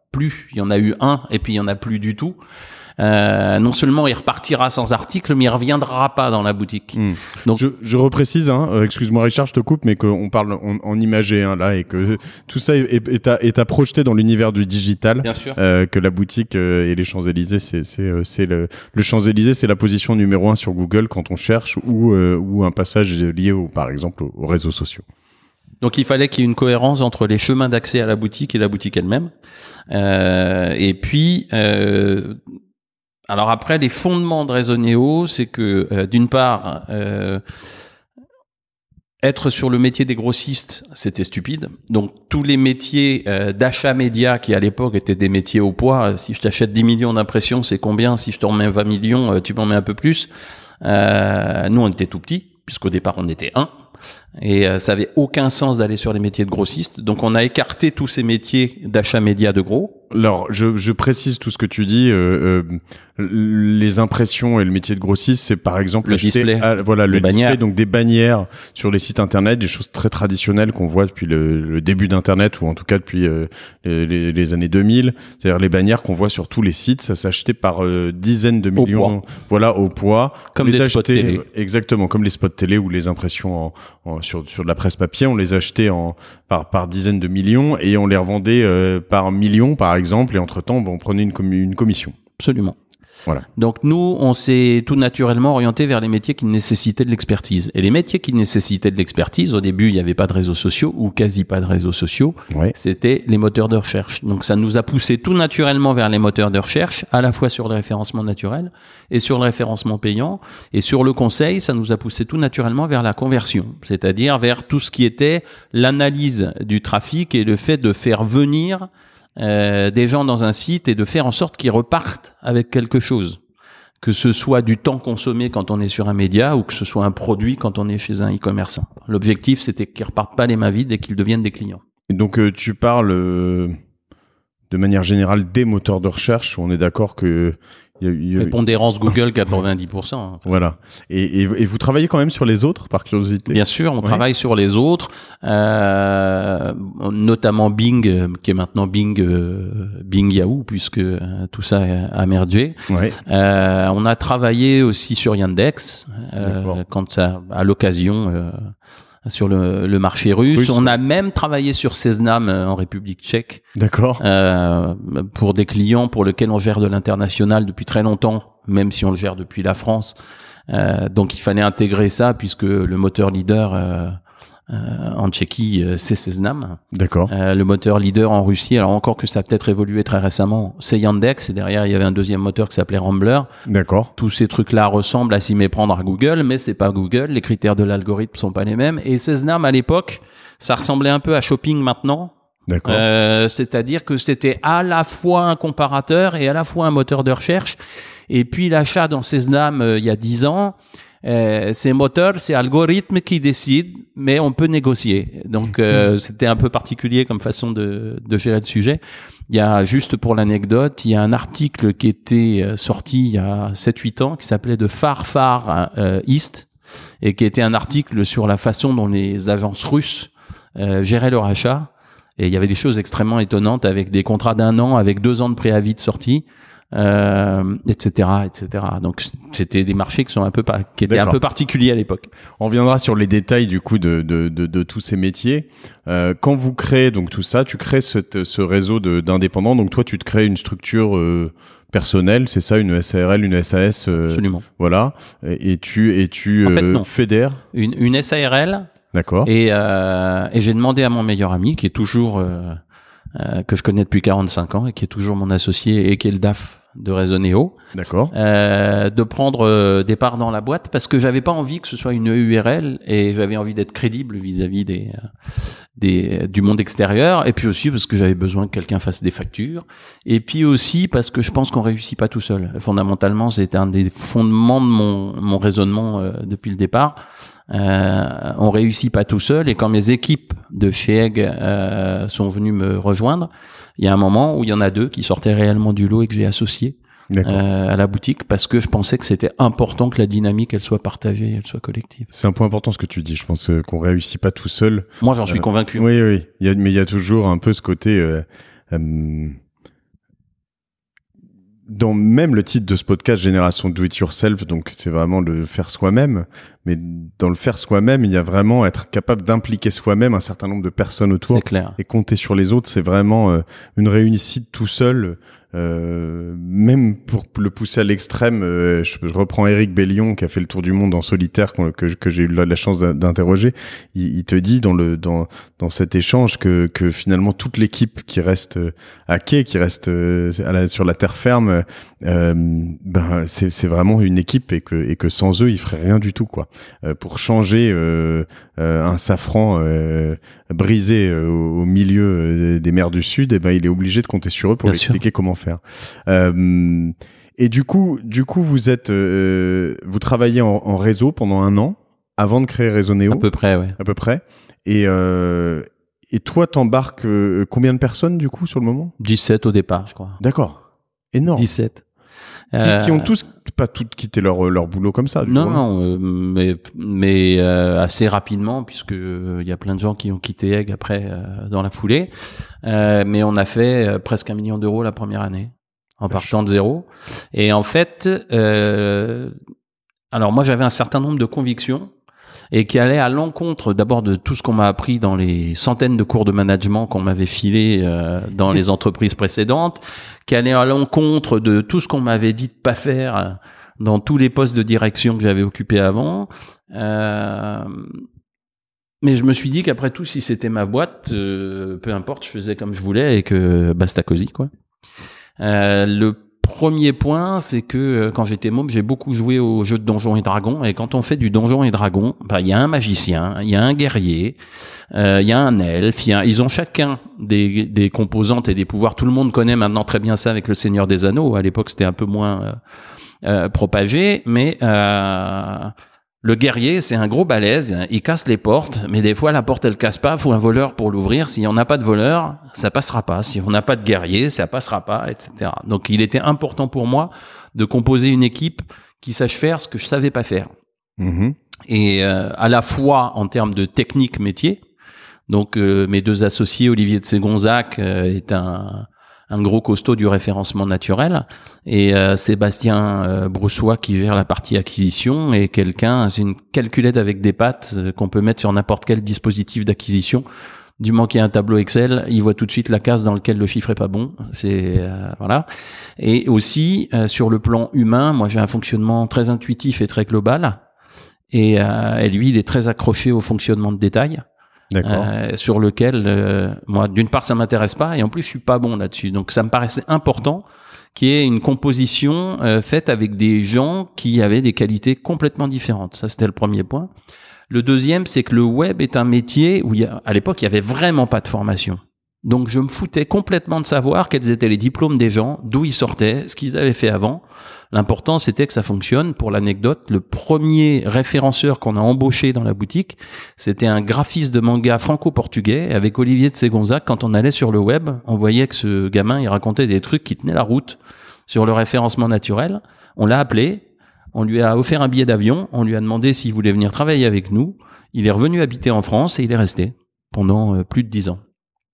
plus. Il y en a eu un et puis il y en a plus du tout. Euh, non seulement il repartira sans article, mais il reviendra pas dans la boutique. Mmh. Donc je, je reprécise, hein, euh, excuse-moi Richard, je te coupe, mais qu'on parle en, en imagé hein, là et que tout ça est, est, est, à, est à projeter dans l'univers du digital. Bien sûr. Euh, que la boutique euh, et les Champs-Élysées, c'est c'est euh, c'est le le Champs-Élysées, c'est la position numéro un sur Google quand on cherche ou euh, ou un passage lié au, par exemple aux, aux réseaux sociaux. Donc il fallait qu'il y ait une cohérence entre les chemins d'accès à la boutique et la boutique elle-même. Euh, et puis euh, alors après, les fondements de Raisonnéo, c'est que euh, d'une part, euh, être sur le métier des grossistes, c'était stupide. Donc tous les métiers euh, d'achat média qui à l'époque étaient des métiers au poids, si je t'achète dix millions d'impressions, c'est combien? Si je t'en mets vingt millions, tu m'en mets un peu plus. Euh, nous, on était tout petits, puisqu'au départ, on était un. Et euh, ça avait aucun sens d'aller sur les métiers de grossistes. Donc on a écarté tous ces métiers d'achat média de gros. Alors, je, je précise tout ce que tu dis. Euh, euh, les impressions et le métier de grossiste, c'est par exemple le display, à, voilà le display, bannières. Donc des bannières sur les sites internet, des choses très traditionnelles qu'on voit depuis le, le début d'internet ou en tout cas depuis euh, les, les années deux mille. C'est-à-dire les bannières qu'on voit sur tous les sites, ça s'achetait par euh, dizaines de millions, au voilà, au poids. Comme les des achetait, spots télé. Exactement, comme les spots télé ou les impressions en, en, sur sur de la presse papier, on les achetait en par par dizaines de millions et on les revendait euh, par millions par exemple. Et entre-temps, bon, on prenait une, com- une commission. Absolument. Voilà. Donc nous, on s'est tout naturellement orienté vers les métiers qui nécessitaient de l'expertise. Et les métiers qui nécessitaient de l'expertise, au début, il n'y avait pas de réseaux sociaux ou quasi pas de réseaux sociaux. Ouais. C'était les moteurs de recherche. Donc ça nous a poussé tout naturellement vers les moteurs de recherche, à la fois sur le référencement naturel et sur le référencement payant. Et sur le conseil, ça nous a poussé tout naturellement vers la conversion, c'est-à-dire vers tout ce qui était l'analyse du trafic et le fait de faire venir Euh, des gens dans un site et de faire en sorte qu'ils repartent avec quelque chose, que ce soit du temps consommé quand on est sur un média ou que ce soit un produit quand on est chez un e-commerçant. L'objectif, c'était qu'ils repartent pas les mains vides et qu'ils deviennent des clients. Et donc euh, tu parles euh, de manière générale des moteurs de recherche. On est d'accord que il y a, il y a... Prépondérance Google quatre-vingt-dix pour cent. Hein. Voilà. Et, et, et vous travaillez quand même sur les autres, par curiosité? Bien sûr, on ouais. travaille sur les autres, euh, notamment Bing, qui est maintenant Bing, euh, Bing Yahoo, puisque euh, tout ça a mergé. Ouais. Euh, on a travaillé aussi sur Yandex, euh, quand ça, à l'occasion. Euh, sur le, le marché russe. russe. On a même travaillé sur Seznam en République tchèque. D'accord. Euh, pour des clients pour lesquels on gère de l'international depuis très longtemps, même si on le gère depuis la France. Euh, donc il fallait intégrer ça puisque le moteur leader euh, euh, en Tchéquie, euh, c'est Seznam. D'accord. Euh, le moteur leader en Russie, alors encore que ça a peut-être évolué très récemment, c'est Yandex. Et derrière, il y avait un deuxième moteur qui s'appelait Rambler. D'accord. Tous ces trucs-là ressemblent à s'y méprendre à Google, mais c'est pas Google. Les critères de l'algorithme sont pas les mêmes. Et Seznam, à l'époque, ça ressemblait un peu à Shopping maintenant. D'accord. Euh, c'est-à-dire que c'était à la fois un comparateur et à la fois un moteur de recherche. Et puis l'achat dans Seznam euh, il y a dix ans, euh, c'est moteur, c'est algorithme qui décide, mais on peut négocier. Donc euh, c'était un peu particulier comme façon de, de gérer le sujet. Il y a, juste pour l'anecdote, il y a un article qui était sorti il y a sept huit ans qui s'appelait de Far Far euh, East et qui était un article sur la façon dont les agences russes euh, géraient leur achat. Et il y avait des choses extrêmement étonnantes avec des contrats d'un an, avec deux ans de préavis de sortie. Euh, et cetera, et cetera. Donc c'était des marchés qui sont un peu pas, qui étaient D'accord. un peu particuliers à l'époque. On reviendra sur les détails du coup de de de, de tous ces métiers. Euh, quand vous créez donc tout ça, tu crées ce ce réseau de d'indépendants. Donc toi, tu te crées une structure euh, personnelle, c'est ça, une S A R L, une S A S. Euh, Absolument. Voilà. Et, et tu et tu en fait, euh, non. fédères. Une une S A R L. D'accord. Et euh, et j'ai demandé à mon meilleur ami qui est toujours euh, euh, que je connais depuis quarante-cinq ans et qui est toujours mon associé et qui est le D A F de Raisonnéo. D'accord. Euh, de prendre euh, des parts dans la boîte parce que j'avais pas envie que ce soit une U R L et j'avais envie d'être crédible vis-à-vis des, euh, des du monde extérieur et puis aussi parce que j'avais besoin que quelqu'un fasse des factures et puis aussi parce que je pense qu'on réussit pas tout seul. Fondamentalement, c'était un des fondements de mon mon raisonnement euh, depuis le départ. Euh, on réussit pas tout seul et quand mes équipes de chez Egg euh, sont venues me rejoindre, il y a un moment où il y en a deux qui sortaient réellement du lot et que j'ai associé euh, à la boutique parce que je pensais que c'était important que la dynamique elle soit partagée, elle soit collective. C'est un point important ce que tu dis. Je pense qu'on réussit pas tout seul. Moi, j'en suis euh, convaincu. Oui, oui. Il y a, mais il y a toujours un peu ce côté. Euh, euh, dans même le titre de ce podcast, Génération Do It Yourself, donc c'est vraiment le faire soi-même, mais dans le faire soi-même, il y a vraiment être capable d'impliquer soi-même un certain nombre de personnes autour. C'est clair. Et compter sur les autres, c'est vraiment euh, une réussite tout seul. Euh, même pour le pousser à l'extrême, euh, je, je reprends Éric Bellion qui a fait le tour du monde en solitaire, que, que, que j'ai eu la, la chance d'interroger. Il, il te dit dans le dans dans cet échange que que finalement toute l'équipe qui reste à quai, qui reste à la, sur la terre ferme, euh, ben c'est c'est vraiment une équipe et que et que sans eux il ferait rien du tout quoi. Euh, pour changer euh, euh, un safran euh, brisé euh, au, au milieu des mers du Sud, et ben il est obligé de compter sur eux pour lui expliquer comment faire. Euh, et du coup, du coup, vous êtes, euh, vous travaillez en, en réseau pendant un an avant de créer Raisonnéo. À peu près, ouais. À peu près. Et euh, et toi, t'embarques euh, combien de personnes du coup sur le moment? dix-sept au départ, je crois. D'accord. Énorme. dix-sept. Qui, euh... qui ont tous pas toutes quitté leur leur boulot comme ça. Du non, coup, non, euh, mais mais euh, assez rapidement puisque il euh, y a plein de gens qui ont quitté Egg après euh, dans la foulée. Euh, mais on a fait euh, presque un million d'euros la première année en partant de zéro. Et en fait, euh, alors moi j'avais un certain nombre de convictions et qui allaient à l'encontre d'abord de tout ce qu'on m'a appris dans les centaines de cours de management qu'on m'avait filé euh, dans les entreprises précédentes, qui allaient à l'encontre de tout ce qu'on m'avait dit de pas faire dans tous les postes de direction que j'avais occupés avant. Euh, mais je me suis dit qu'après tout, si c'était ma boîte, euh, peu importe, je faisais comme je voulais et que basta cosy, quoi. Euh, le premier point, c'est que quand j'étais môme, j'ai beaucoup joué aux jeux de Donjons et Dragons. Et quand on fait du Donjons et Dragons, bah, il y a un magicien, il y a un guerrier, euh, il y a un elfe, y a, ils ont chacun des, des composantes et des pouvoirs. Tout le monde connaît maintenant très bien ça avec le Seigneur des Anneaux. À l'époque, c'était un peu moins euh, euh, propagé, mais euh, le guerrier, c'est un gros balèze, il casse les portes, mais des fois la porte elle casse pas, faut un voleur pour l'ouvrir. Si on n'a pas de voleur, ça passera pas. Si on n'a pas de guerrier, ça passera pas, et cetera. Donc il était important pour moi de composer une équipe qui sache faire ce que je savais pas faire. Mmh. Et euh, à la fois en termes de technique métier. Donc euh, mes deux associés, Olivier de Ségonzac euh, est un un gros costaud du référencement naturel, et euh, Sébastien euh, Broussois qui gère la partie acquisition, et quelqu'un, c'est une calculette avec des pattes euh, qu'on peut mettre sur n'importe quel dispositif d'acquisition. Du moment qu'il y a un tableau Excel, il voit tout de suite la case dans laquelle le chiffre est pas bon. C'est euh, voilà. Et aussi euh, sur le plan humain, moi j'ai un fonctionnement très intuitif et très global, et, euh, et lui il est très accroché au fonctionnement de détail. Euh, sur lequel euh, moi d'une part ça m'intéresse pas, et en plus je suis pas bon là-dessus, donc ça me paraissait important qu'il y ait une composition euh, faite avec des gens qui avaient des qualités complètement différentes. Ça c'était le premier point. Le deuxième, c'est que le web est un métier où il y a, à l'époque il y avait vraiment pas de formation, donc je me foutais complètement de savoir quels étaient les diplômes des gens, d'où ils sortaient, ce qu'ils avaient fait avant. L'important, c'était que ça fonctionne. Pour l'anecdote, le premier référenceur qu'on a embauché dans la boutique, c'était un graphiste de manga franco-portugais avec Olivier de Ségonzac. Quand on allait sur le web, on voyait que ce gamin, il racontait des trucs qui tenaient la route sur le référencement naturel. On l'a appelé, on lui a offert un billet d'avion, on lui a demandé s'il voulait venir travailler avec nous. Il est revenu habiter en France et il est resté pendant euh, plus de dix ans.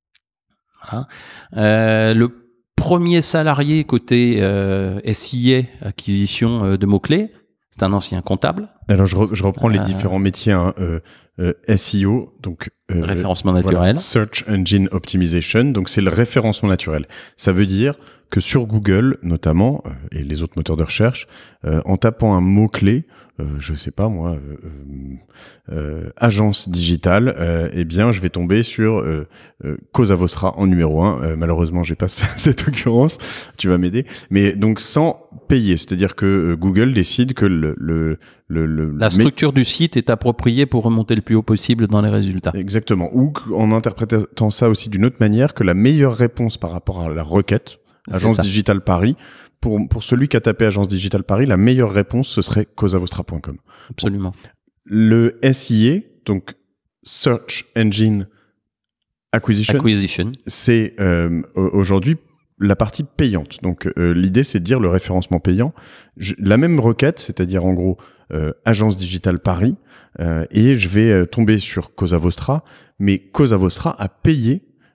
Voilà. Euh, le premier salarié côté euh, S I A, acquisition euh, de mots-clés, c'est un ancien comptable. Alors je, re, je reprends euh, les différents métiers, hein, euh, euh, S E O, donc euh, référencement naturel, voilà, Search Engine Optimization, donc c'est le référencement naturel. Ça veut dire que sur Google notamment euh, et les autres moteurs de recherche, euh, en tapant un mot-clé, euh, je sais pas moi, euh, euh, agence digitale, euh, eh bien je vais tomber sur euh, euh, Cosa Vostra en numéro un. Euh, malheureusement j'ai pas cette occurrence, tu vas m'aider. Mais donc sans payer, c'est-à-dire que euh, Google décide que le, le, le, le la structure mais... du site est appropriée pour remonter le plus haut possible dans les résultats. Exactement. Ou en interprétant ça aussi d'une autre manière, que la meilleure réponse par rapport à la requête Agence Digitale Paris, pour pour celui qui a tapé Agence Digitale Paris, la meilleure réponse ce serait cosavostra point com. Absolument. Bon. Le S I A, donc Search Engine Acquisition, Acquisition. c'est euh, aujourd'hui la partie payante. Donc euh, l'idée c'est de dire le référencement payant. Je, la même requête, c'est-à-dire en gros euh, Agence Digitale Paris, euh, et je vais euh, tomber sur Cosa Vostra, mais Cosa Vostra a payé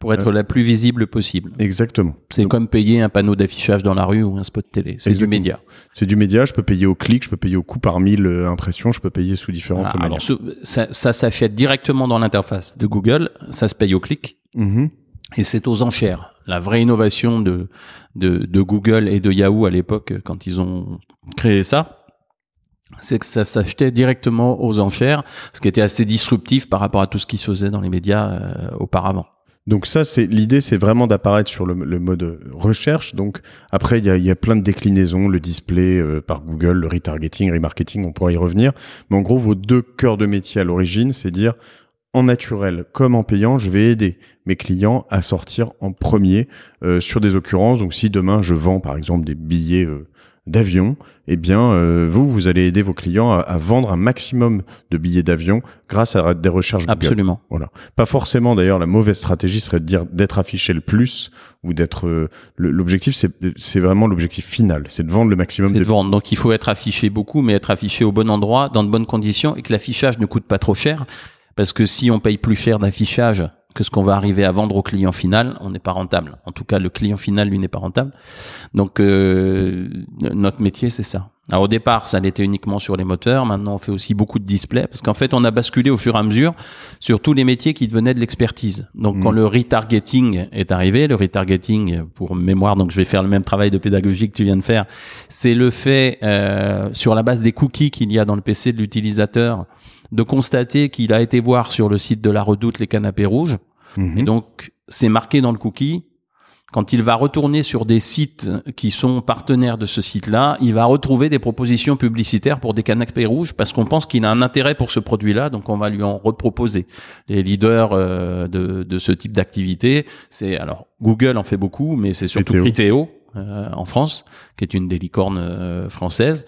pour être euh, la plus visible possible. Exactement. C'est Donc, comme payer un panneau d'affichage dans la rue ou un spot télé. C'est exactement. Du média. C'est du média. Je peux payer au clic, je peux payer au coût par mille euh, impressions, je peux payer sous différentes voilà, manières. Alors, ça, ça s'achète directement dans l'interface de Google, ça se paye au clic, mm-hmm. et c'est aux enchères. La vraie innovation de, de, de Google et de Yahoo à l'époque, quand ils ont créé ça, c'est que ça s'achetait directement aux enchères, ce qui était assez disruptif par rapport à tout ce qui se faisait dans les médias euh, auparavant. Donc ça, c'est l'idée, c'est vraiment d'apparaître sur le, le mode recherche. Donc après, il y a, il y a plein de déclinaisons, le display euh, par Google, le retargeting, remarketing, on pourra y revenir. Mais en gros, vos deux cœurs de métier à l'origine, c'est dire en naturel comme en payant, je vais aider mes clients à sortir en premier euh, sur des occurrences. Donc si demain je vends par exemple des billets euh, d'avion, eh bien euh, vous, vous allez aider vos clients à, à vendre un maximum de billets d'avion grâce à des recherches Google. Absolument. Voilà. Pas forcément d'ailleurs la mauvaise stratégie serait de dire d'être affiché le plus ou d'être euh, le, l'objectif c'est c'est vraiment l'objectif final, c'est de vendre le maximum c'est de, de vendre. Donc il faut être affiché beaucoup mais être affiché au bon endroit, dans de bonnes conditions et que l'affichage ne coûte pas trop cher parce que si on paye plus cher d'affichage que ce qu'on va arriver à vendre au client final, on n'est pas rentable. En tout cas, le client final, lui, n'est pas rentable. Donc, euh, notre métier, c'est ça. Alors, au départ, ça l'était uniquement sur les moteurs. Maintenant, on fait aussi beaucoup de displays parce qu'en fait, on a basculé au fur et à mesure sur tous les métiers qui devenaient de l'expertise. Donc, mmh. quand le retargeting est arrivé, le retargeting, pour mémoire, donc je vais faire le même travail de pédagogie que tu viens de faire, c'est le fait, euh, sur la base des cookies qu'il y a dans le P C de l'utilisateur, de constater qu'il a été voir sur le site de la Redoute les canapés rouges. Mmh. Et donc, c'est marqué dans le cookie. Quand il va retourner sur des sites qui sont partenaires de ce site-là, il va retrouver des propositions publicitaires pour des canapés rouges parce qu'on pense qu'il a un intérêt pour ce produit-là, donc on va lui en reproposer. Les leaders euh, de, de ce type d'activité, c'est alors Google en fait beaucoup, mais c'est surtout Criteo euh, en France, qui est une des licornes euh, françaises.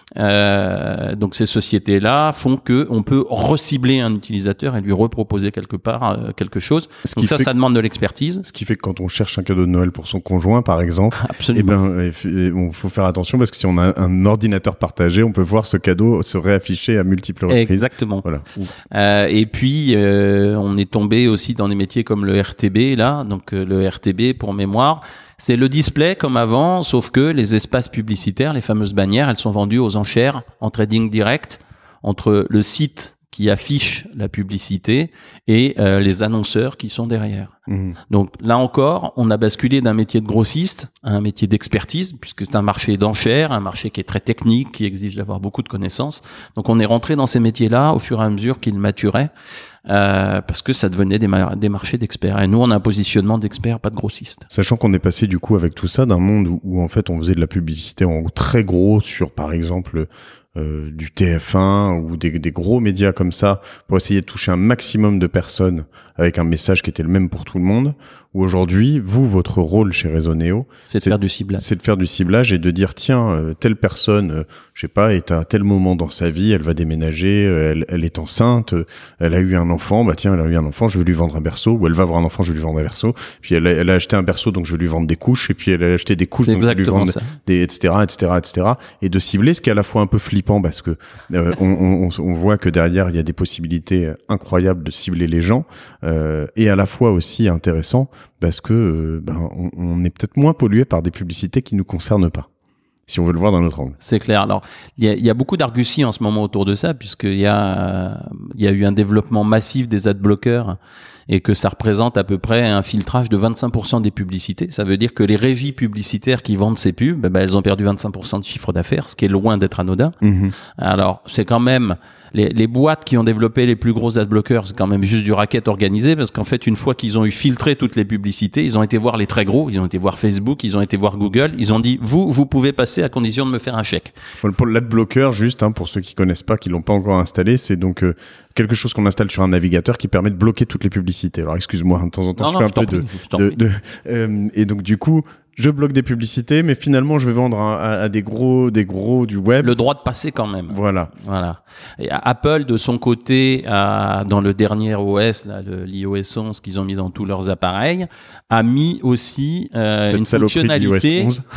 Euh, donc ces sociétés-là font que on peut recibler un utilisateur et lui reproposer quelque part euh, quelque chose. Ce donc ça, ça demande de l'expertise. Ce qui fait que quand on cherche un cadeau de Noël pour son conjoint, par exemple, absolument, eh ben, il faut faire attention parce que si on a un ordinateur partagé, on peut voir ce cadeau se réafficher à multiples reprises. Exactement. Voilà. Euh, et puis euh, on est tombé aussi dans des métiers comme le R T B là. Donc euh, le R T B, pour mémoire, c'est le display comme avant, sauf que les espaces publicitaires, les fameuses bannières, elles sont vendues aux enchères en trading direct entre le site qui affiche la publicité et euh, les annonceurs qui sont derrière. Mmh. Donc là encore, on a basculé d'un métier de grossiste à un métier d'expertise, puisque c'est un marché d'enchères, un marché qui est très technique, qui exige d'avoir beaucoup de connaissances. Donc on est rentré dans ces métiers-là au fur et à mesure qu'ils maturaient, euh, parce que ça devenait des, mar- des marchés d'experts. Et nous, on a un positionnement d'experts, pas de grossistes. Sachant qu'on est passé du coup avec tout ça d'un monde où, où en fait on faisait de la publicité en très gros sur par exemple Euh, du T F un ou des, des gros médias comme ça pour essayer de toucher un maximum de personnes avec un message qui était le même pour tout le monde, où aujourd'hui, vous, votre rôle chez Resoneo, c'est de c'est, faire du ciblage. C'est de faire du ciblage et de dire, tiens, euh, telle personne, euh, je sais pas, est à tel moment dans sa vie, elle va déménager, euh, elle, elle est enceinte, euh, elle a eu un enfant, bah tiens, elle a eu un enfant, je vais lui vendre un berceau, ou elle va avoir un enfant, je vais lui vendre un berceau, puis elle a, elle a acheté un berceau, donc je vais lui vendre des couches, et puis elle a acheté des couches, donc je vais lui vendre ça. des, et cetera, et cetera, et cetera, et de cibler, ce qui est à la fois un peu flippant parce que euh, on, on, on voit que derrière il y a des possibilités incroyables de cibler les gens, euh, et à la fois aussi intéressant parce que euh, ben, on, on est peut-être moins pollué par des publicités qui nous concernent pas, si on veut le voir d'un autre angle. C'est clair. Alors, il y a, y a beaucoup d'argusties en ce moment autour de ça, puisqu'il y a, il y a eu un développement massif des adblockers et que ça représente à peu près un filtrage de vingt-cinq pour cent des publicités. Ça veut dire que les régies publicitaires qui vendent ces pubs, ben, ben, elles ont perdu vingt-cinq pour cent de chiffre d'affaires, ce qui est loin d'être anodin. Mmh. Alors, c'est quand même... Les, les boîtes qui ont développé les plus gros adblockers, c'est quand même juste du racket organisé, parce qu'en fait, une fois qu'ils ont eu filtré toutes les publicités, ils ont été voir les très gros, ils ont été voir Facebook, ils ont été voir Google, ils ont dit, vous, vous pouvez passer à condition de me faire un chèque. Pour l'adblocker, juste, hein, pour ceux qui connaissent pas, qui l'ont pas encore installé, c'est donc euh, quelque chose qu'on installe sur un navigateur qui permet de bloquer toutes les publicités. Alors, excuse-moi, de temps en temps, non, je non, fais je un peu prie, de... de, de euh, et donc, du coup... je bloque des publicités, mais finalement, je vais vendre à, à, à des gros, des gros du web. Le droit de passer quand même. Voilà. Voilà. Et Apple, de son côté, a, dans le dernier O S, là, le, l'iOS onze qu'ils ont mis dans tous leurs appareils, a mis aussi euh, une fonctionnalité.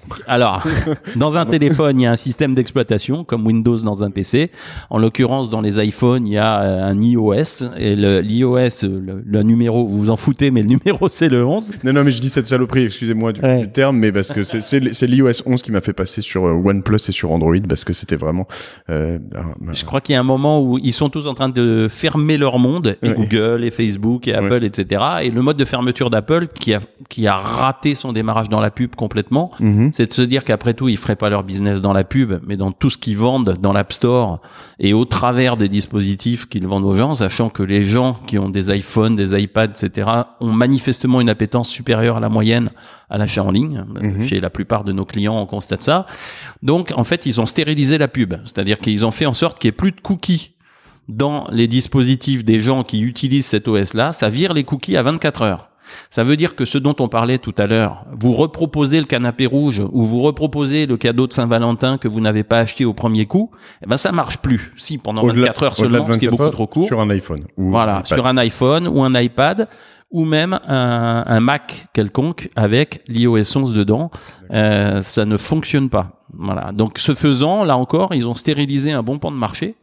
Alors, dans un téléphone, il y a un système d'exploitation comme Windows dans un P C. En l'occurrence, dans les iPhones, il y a un iOS. Et le, l'iOS, le, le numéro, vous vous en foutez, mais le numéro, c'est le onze. Non, non, mais je dis cette saloperie, excusez-moi du, ouais. du terme, mais parce que c'est, c'est, c'est l'iOS onze qui m'a fait passer sur OnePlus et sur Android, parce que c'était vraiment... Euh, euh, je crois qu'il y a un moment où ils sont tous en train de fermer leur monde, et ouais. Google, et Facebook, et Apple, ouais. et cetera. Et le mode de fermeture d'Apple, qui a, qui a raté son démarrage dans la pub complètement, mm-hmm. c'est de se dire qu'après tout, ils feraient pas leur business dans la pub, mais dans tout ce qu'ils vendent dans l'App Store et au travers des dispositifs qu'ils vendent aux gens, sachant que les gens qui ont des iPhones, des iPads, et cetera, ont manifestement une appétence supérieure à la moyenne à l'achat en ligne. Mm-hmm. Chez la plupart de nos clients, on constate ça. Donc, en fait, ils ont stérilisé la pub. C'est-à-dire qu'ils ont fait en sorte qu'il n'y ait plus de cookies dans les dispositifs des gens qui utilisent cet O S-là. Ça vire les cookies à vingt-quatre heures. Ça veut dire que ce dont on parlait tout à l'heure, vous reproposez le canapé rouge ou vous reproposez le cadeau de Saint-Valentin que vous n'avez pas acheté au premier coup, eh ben ça marche plus. Si pendant au-delà, vingt-quatre heures seulement, ce qui est beaucoup trop court. Sur un iPhone. Ou voilà, sur un iPhone ou un iPad ou même un, un Mac quelconque avec l'iOS onze dedans, euh, ça ne fonctionne pas. Voilà. Donc ce faisant, là encore, ils ont stérilisé un bon pan de marché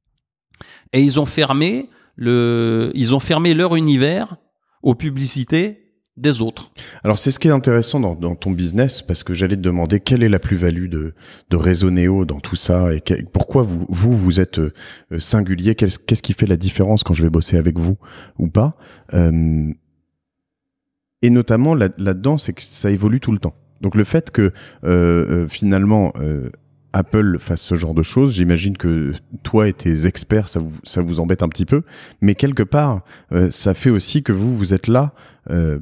et ils ont fermé le, ils ont fermé leur univers aux publicités des autres. Alors c'est ce qui est intéressant dans, dans ton business, parce que j'allais te demander quelle est la plus-value de, de Rezoneo dans tout ça, et que, pourquoi vous, vous, vous êtes euh, singulier, qu'est-ce, qu'est-ce qui fait la différence quand je vais bosser avec vous ou pas, euh, et notamment là, là-dedans, c'est que ça évolue tout le temps. Donc le fait que euh, euh, finalement euh, Apple fasse ce genre de choses, j'imagine que toi et tes experts, ça vous, ça vous embête un petit peu, mais quelque part, euh, ça fait aussi que vous, vous êtes là euh,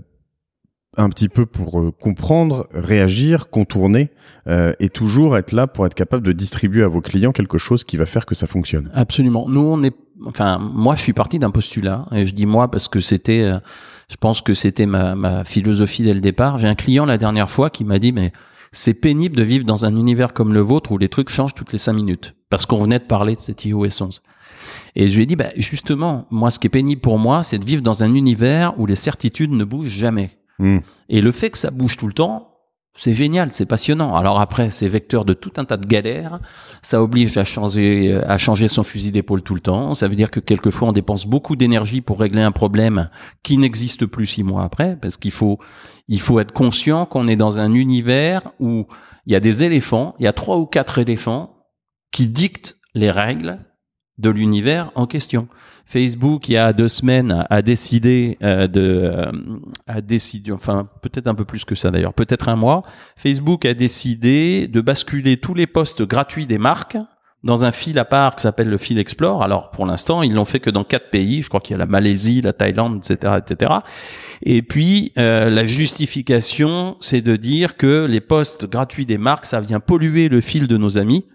un petit peu pour euh, comprendre, réagir, contourner, euh, et toujours être là pour être capable de distribuer à vos clients quelque chose qui va faire que ça fonctionne. Absolument. Nous, on est, enfin, moi, je suis parti d'un postulat, et je dis moi parce que c'était, euh, je pense que c'était ma, ma philosophie dès le départ. J'ai un client la dernière fois qui m'a dit, mais c'est pénible de vivre dans un univers comme le vôtre où les trucs changent toutes les cinq minutes. Parce qu'on venait de parler de cet iOS onze. Et je lui ai dit, bah, justement, moi, ce qui est pénible pour moi, c'est de vivre dans un univers où les certitudes ne bougent jamais. Mmh. Et le fait que ça bouge tout le temps, c'est génial, c'est passionnant. Alors après, c'est vecteur de tout un tas de galères. Ça oblige à changer, à changer son fusil d'épaule tout le temps. Ça veut dire que quelquefois, on dépense beaucoup d'énergie pour régler un problème qui n'existe plus six mois après, parce qu'il faut, il faut être conscient qu'on est dans un univers où il y a des éléphants, il y a trois ou quatre éléphants qui dictent les règles de l'univers en question. Facebook, il y a deux semaines, a décidé euh, de, euh, a décidé, enfin peut-être un peu plus que ça d'ailleurs, peut-être un mois. Facebook a décidé de basculer tous les posts gratuits des marques dans un fil à part qui s'appelle le fil Explore. Alors pour l'instant, ils l'ont fait que dans quatre pays. Je crois qu'il y a la Malaisie, la Thaïlande, et cetera, et cetera. Et puis euh, la justification, c'est de dire que les posts gratuits des marques, ça vient polluer le fil de nos amis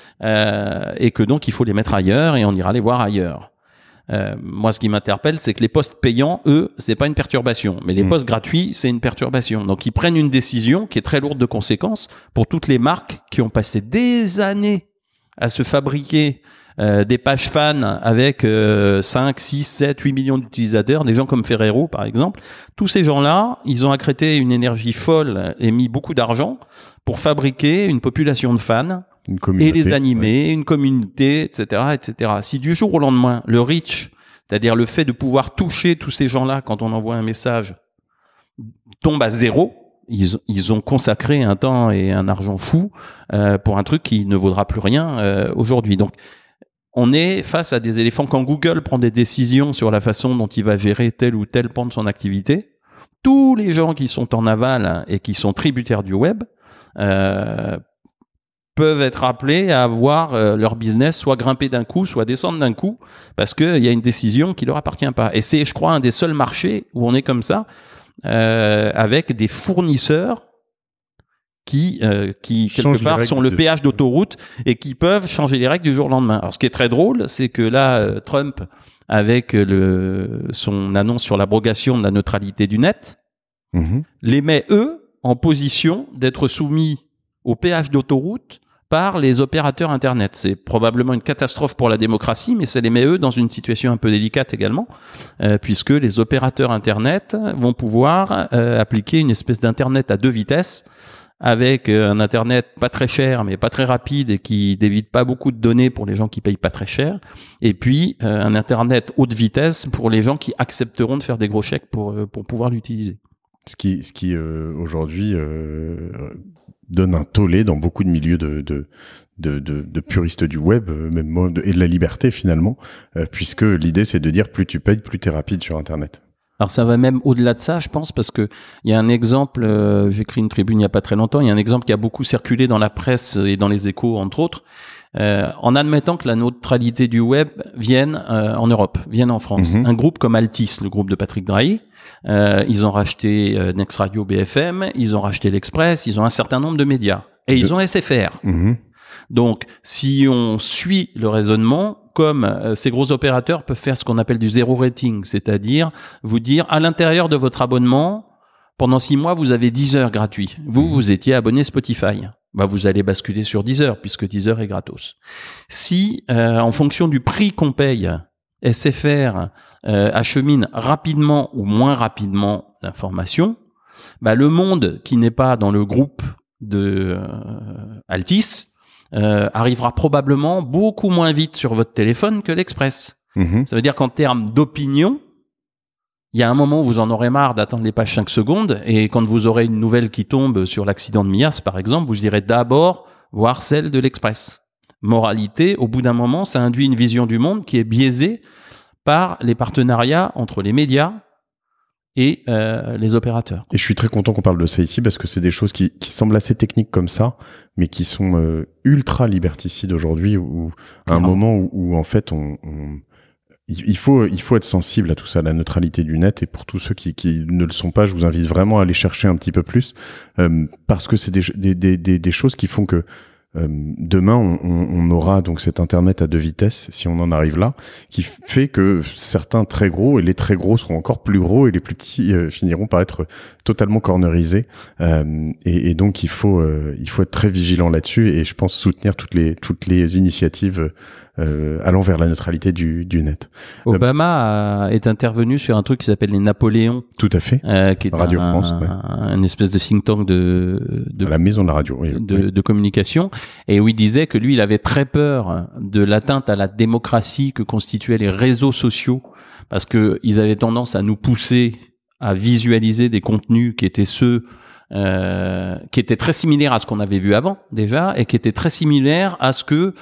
euh, et que donc il faut les mettre ailleurs et on ira les voir ailleurs. Euh, moi, ce qui m'interpelle, c'est que les postes payants, eux, c'est pas une perturbation, mais les mmh. postes gratuits, c'est une perturbation. Donc, ils prennent une décision qui est très lourde de conséquences pour toutes les marques qui ont passé des années à se fabriquer euh, des pages fans avec euh, cinq, six, sept, huit millions d'utilisateurs, des gens comme Ferrero, par exemple. Tous ces gens-là, ils ont accrété une énergie folle et mis beaucoup d'argent pour fabriquer une population de fans et les animer, ouais. une communauté, et cetera, et cetera. Si du jour au lendemain, le reach, c'est-à-dire le fait de pouvoir toucher tous ces gens-là quand on envoie un message, tombe à zéro, ils, ils ont consacré un temps et un argent fou euh, pour un truc qui ne vaudra plus rien euh, aujourd'hui. Donc, on est face à des éléphants. Quand Google prend des décisions sur la façon dont il va gérer tel ou tel pan de son activité, tous les gens qui sont en aval et qui sont tributaires du web euh, peuvent être appelés à voir euh, leur business soit grimper d'un coup, soit descendre d'un coup, parce qu'il y a une décision qui leur appartient pas. Et c'est, je crois, un des seuls marchés où on est comme ça, euh, avec des fournisseurs qui, euh, qui quelque part, sont le de... péage d'autoroute et qui peuvent changer les règles du jour au lendemain. Alors, ce qui est très drôle, c'est que là, euh, Trump, avec le, son annonce sur l'abrogation de la neutralité du net, mmh. les met, eux, en position d'être soumis au péage d'autoroute par les opérateurs Internet. C'est probablement une catastrophe pour la démocratie, mais ça les met eux dans une situation un peu délicate également, euh, puisque les opérateurs Internet vont pouvoir euh, appliquer une espèce d'Internet à deux vitesses avec un Internet pas très cher, mais pas très rapide et qui débite pas beaucoup de données pour les gens qui payent pas très cher. Et puis, euh, un Internet haute vitesse pour les gens qui accepteront de faire des gros chèques pour, pour pouvoir l'utiliser. Ce qui, ce qui euh, aujourd'hui euh, donne un tollé dans beaucoup de milieux de, de, de, de, de puristes du web, même de, et de la liberté finalement, euh, puisque l'idée c'est de dire plus tu payes, plus t'es rapide sur Internet. Alors ça va même au-delà de ça, je pense, parce que il y a un exemple, euh, j'ai écrit une tribune il y a pas très longtemps, il y a un exemple qui a beaucoup circulé dans la presse et dans les échos, entre autres, euh, en admettant que la neutralité du web vienne euh, en Europe, vienne en France. Mm-hmm. Un groupe comme Altis, le groupe de Patrick Drahi, euh, ils ont racheté euh, Next Radio, B F M, ils ont racheté l'Express, ils ont un certain nombre de médias. Et de... ils ont S F R. Mm-hmm. Donc, si on suit le raisonnement, comme euh, ces gros opérateurs peuvent faire ce qu'on appelle du zéro rating, c'est-à-dire vous dire à l'intérieur de votre abonnement, pendant six mois, vous avez dix heures gratuits. Vous, vous étiez abonné Spotify. Bah, vous allez basculer sur Deezer, puisque Deezer est gratos. Si, euh, en fonction du prix qu'on paye, S F R euh, achemine rapidement ou moins rapidement l'information, bah, le monde qui n'est pas dans le groupe de euh, Altis euh, arrivera probablement beaucoup moins vite sur votre téléphone que l'Express. Mmh. Ça veut dire qu'en termes d'opinion, il y a un moment où vous en aurez marre d'attendre les pages cinq secondes, et quand vous aurez une nouvelle qui tombe sur l'accident de Mias, par exemple, vous irez d'abord voir celle de l'Express. Moralité, au bout d'un moment, ça induit une vision du monde qui est biaisée par les partenariats entre les médias et euh, les opérateurs. Et je suis très content qu'on parle de ça ici, parce que c'est des choses qui, qui semblent assez techniques comme ça, mais qui sont euh, ultra liberticides aujourd'hui, ou à un moment où, où en fait on... on... Il faut, il faut être sensible à tout ça, la neutralité du net. Et pour tous ceux qui, qui ne le sont pas, je vous invite vraiment à aller chercher un petit peu plus, euh, parce que c'est des, des, des, des choses qui font que euh, demain, on, on aura donc cet Internet à deux vitesses, si on en arrive là, qui fait que certains très gros, et les très gros seront encore plus gros, et les plus petits euh, finiront par être totalement cornerisés. Euh, et, et donc, il faut, euh, il faut être très vigilant là-dessus, et je pense soutenir toutes les, toutes les initiatives Euh, allant vers la neutralité du, du net. Obama euh, est intervenu sur un truc qui s'appelle les Napoléons. Tout à fait. Euh, qui est Radio un, France, ouais. un, un espèce de think tank de, de à la maison de la radio, oui. de, oui. de communication, et où il disait que lui, il avait très peur de l'atteinte à la démocratie que constituaient les réseaux sociaux, parce que ils avaient tendance à nous pousser à visualiser des contenus qui étaient ceux euh, qui étaient très similaires à ce qu'on avait vu avant déjà, et qui étaient très similaires à ce que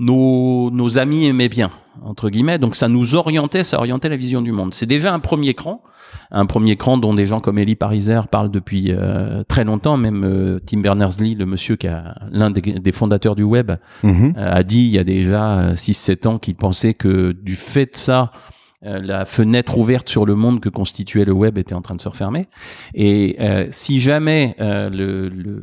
Nos, nos amis aimaient bien, entre guillemets. Donc ça nous orientait, ça orientait la vision du monde. C'est déjà un premier cran, un premier cran dont des gens comme Elie Pariser parlent depuis euh, très longtemps. Même euh, Tim Berners-Lee, le monsieur qui a l'un des, des fondateurs du web, mm-hmm. euh, a dit il y a déjà six sept ans qu'il pensait que du fait de ça, euh, la fenêtre ouverte sur le monde que constituait le web était en train de se refermer. Et euh, si jamais euh, le, le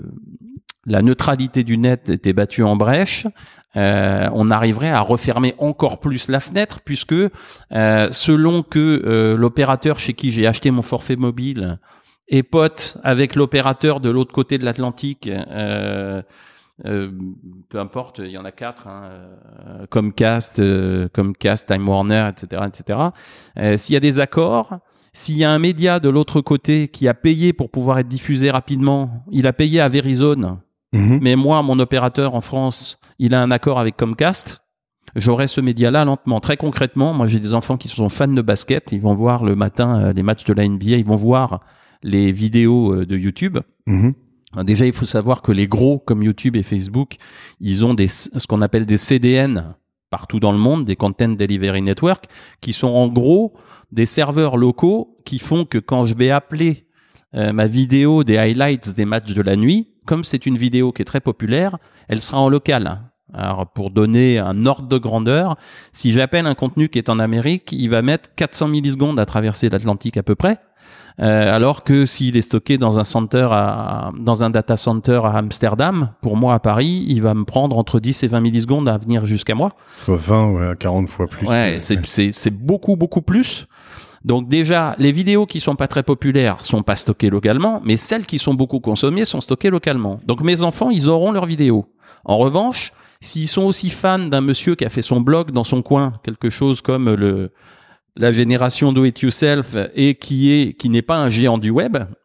la neutralité du net était battue en brèche, euh, on arriverait à refermer encore plus la fenêtre, puisque euh, selon que euh, l'opérateur chez qui j'ai acheté mon forfait mobile est pote avec l'opérateur de l'autre côté de l'Atlantique, euh, euh, peu importe, il y en a quatre, hein, euh, Comcast, euh, Comcast, Time Warner, et cetera, et cetera. Euh, s'il y a des accords, s'il y a un média de l'autre côté qui a payé pour pouvoir être diffusé rapidement, il a payé à Verizon. Mmh. Mais moi, mon opérateur en France, il a un accord avec Comcast, j'aurai ce média-là lentement. Très concrètement, moi j'ai des enfants qui sont fans de basket, ils vont voir le matin euh, les matchs de la N B A, ils vont voir les vidéos euh, de YouTube. Mmh. Déjà, il faut savoir que les gros comme YouTube et Facebook, ils ont des, ce qu'on appelle des C D N partout dans le monde, des Content Delivery Network, qui sont en gros des serveurs locaux qui font que quand je vais appeler euh, ma vidéo des highlights des matchs de la nuit, comme c'est une vidéo qui est très populaire, elle sera en local. Alors, pour donner un ordre de grandeur, si j'appelle un contenu qui est en Amérique, il va mettre quatre cents millisecondes à traverser l'Atlantique à peu près. Euh, alors que s'il est stocké dans un center à, dans un data center à Amsterdam, pour moi à Paris, il va me prendre entre dix et vingt millisecondes à venir jusqu'à moi. Soit vingt, ouais, quarante fois plus. Ouais, c'est, c'est, c'est beaucoup, beaucoup plus. Donc déjà, les vidéos qui sont pas très populaires sont pas stockées localement, mais celles qui sont beaucoup consommées sont stockées localement. Donc mes enfants, ils auront leurs vidéos. En revanche, s'ils sont aussi fans d'un monsieur qui a fait son blog dans son coin, quelque chose comme le la génération do it yourself et qui est qui n'est pas un géant du web,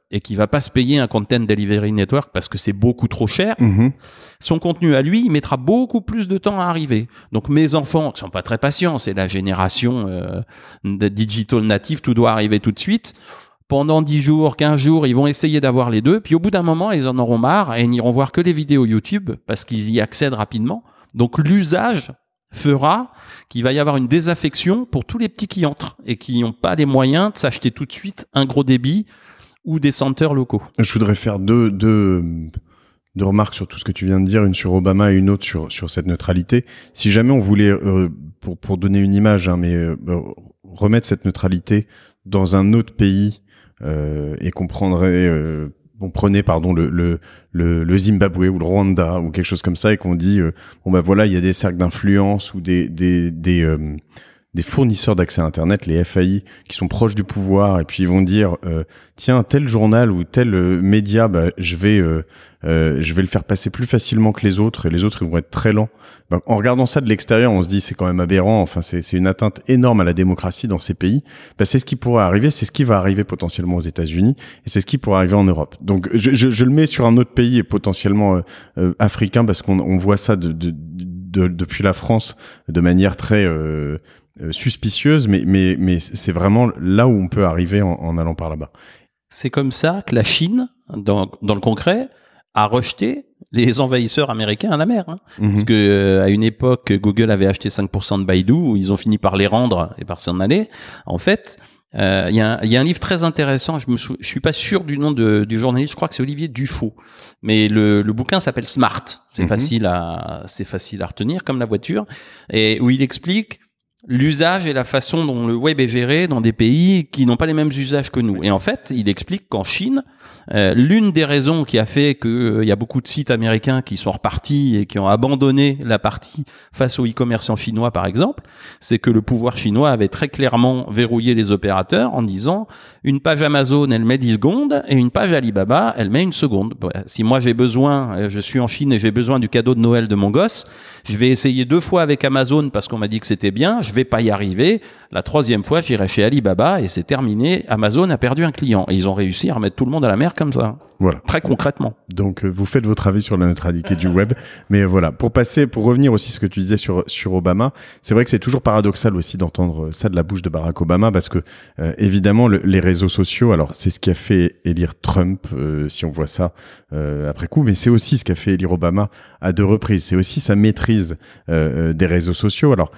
et qui va pas se payer un Content Delivery Network parce que c'est beaucoup trop cher, mmh. son contenu à lui, il mettra beaucoup plus de temps à arriver. Donc mes enfants qui sont pas très patients, c'est la génération euh, de digital native, tout doit arriver tout de suite. Pendant dix jours, quinze jours, ils vont essayer d'avoir les deux. Puis au bout d'un moment, ils en auront marre et ils n'iront voir que les vidéos YouTube parce qu'ils y accèdent rapidement. Donc l'usage fera qu'il va y avoir une désaffection pour tous les petits qui entrent et qui n'ont pas les moyens de s'acheter tout de suite un gros débit ou des centers locaux. Je voudrais faire deux, deux, deux remarques sur tout ce que tu viens de dire, une sur Obama et une autre sur, sur cette neutralité. Si jamais on voulait, euh, pour, pour donner une image, hein, mais euh, remettre cette neutralité dans un autre pays, Euh, et qu'on prendrait, euh, on prenait pardon le, le le le Zimbabwe ou le Rwanda ou quelque chose comme ça et qu'on dit euh, bon bah voilà il y a des cercles d'influence ou des des des euh, des fournisseurs d'accès à Internet, les F A I, qui sont proches du pouvoir et puis ils vont dire euh, tiens tel journal ou tel euh, média bah je vais euh, euh, je vais le faire passer plus facilement que les autres et les autres ils vont être très lents. Ben, en regardant ça de l'extérieur, on se dit c'est quand même aberrant. Enfin c'est c'est une atteinte énorme à la démocratie dans ces pays. Ben, c'est ce qui pourrait arriver, c'est ce qui va arriver potentiellement aux États-Unis et c'est ce qui pourrait arriver en Europe. Donc je je, je le mets sur un autre pays et potentiellement euh, euh, africain parce qu'on on voit ça de, de, de, de depuis la France de manière très euh, suspicieuse, mais mais mais c'est vraiment là où on peut arriver en, en allant par là-bas. C'est comme ça que la Chine, dans dans le concret, a rejeté les envahisseurs américains à la mer. Hein. Mm-hmm. Parce que euh, à une époque, Google avait acheté cinq pour cent de Baidu, où ils ont fini par les rendre et par s'en aller. En fait, il euh, y, y a un livre très intéressant. Je me sou... je suis pas sûr du nom de, du journaliste. Je crois que c'est Olivier Dufaux. Mais le, le bouquin s'appelle Smart. C'est mm-hmm. facile à c'est facile à retenir comme la voiture, et où il explique l'usage et la façon dont le web est géré dans des pays qui n'ont pas les mêmes usages que nous. Et en fait, il explique qu'en Chine, euh, l'une des raisons qui a fait qu'il euh, y a beaucoup de sites américains qui sont repartis et qui ont abandonné la partie face aux e-commerçants chinois, par exemple, c'est que le pouvoir chinois avait très clairement verrouillé les opérateurs en disant une page Amazon, elle met dix secondes et une page Alibaba, elle met une seconde. Si moi j'ai besoin, je suis en Chine et j'ai besoin du cadeau de Noël de mon gosse, je vais essayer deux fois avec Amazon parce qu'on m'a dit que c'était bien, je vais pas y arriver. La troisième fois, j'irai chez Alibaba et c'est terminé. Amazon a perdu un client et ils ont réussi à remettre tout le monde à la mer comme ça. Voilà. Très concrètement. Donc, euh, vous faites votre avis sur la neutralité du web. Mais euh, voilà. Pour passer, pour revenir aussi à ce que tu disais sur, sur Obama, c'est vrai que c'est toujours paradoxal aussi d'entendre ça de la bouche de Barack Obama parce que, euh, évidemment, le, les réseaux sociaux, alors, c'est ce qui a fait élire Trump, euh, si on voit ça, euh, après coup, mais c'est aussi ce qui a fait élire Obama à deux reprises. C'est aussi sa maîtrise, euh, des réseaux sociaux. Alors,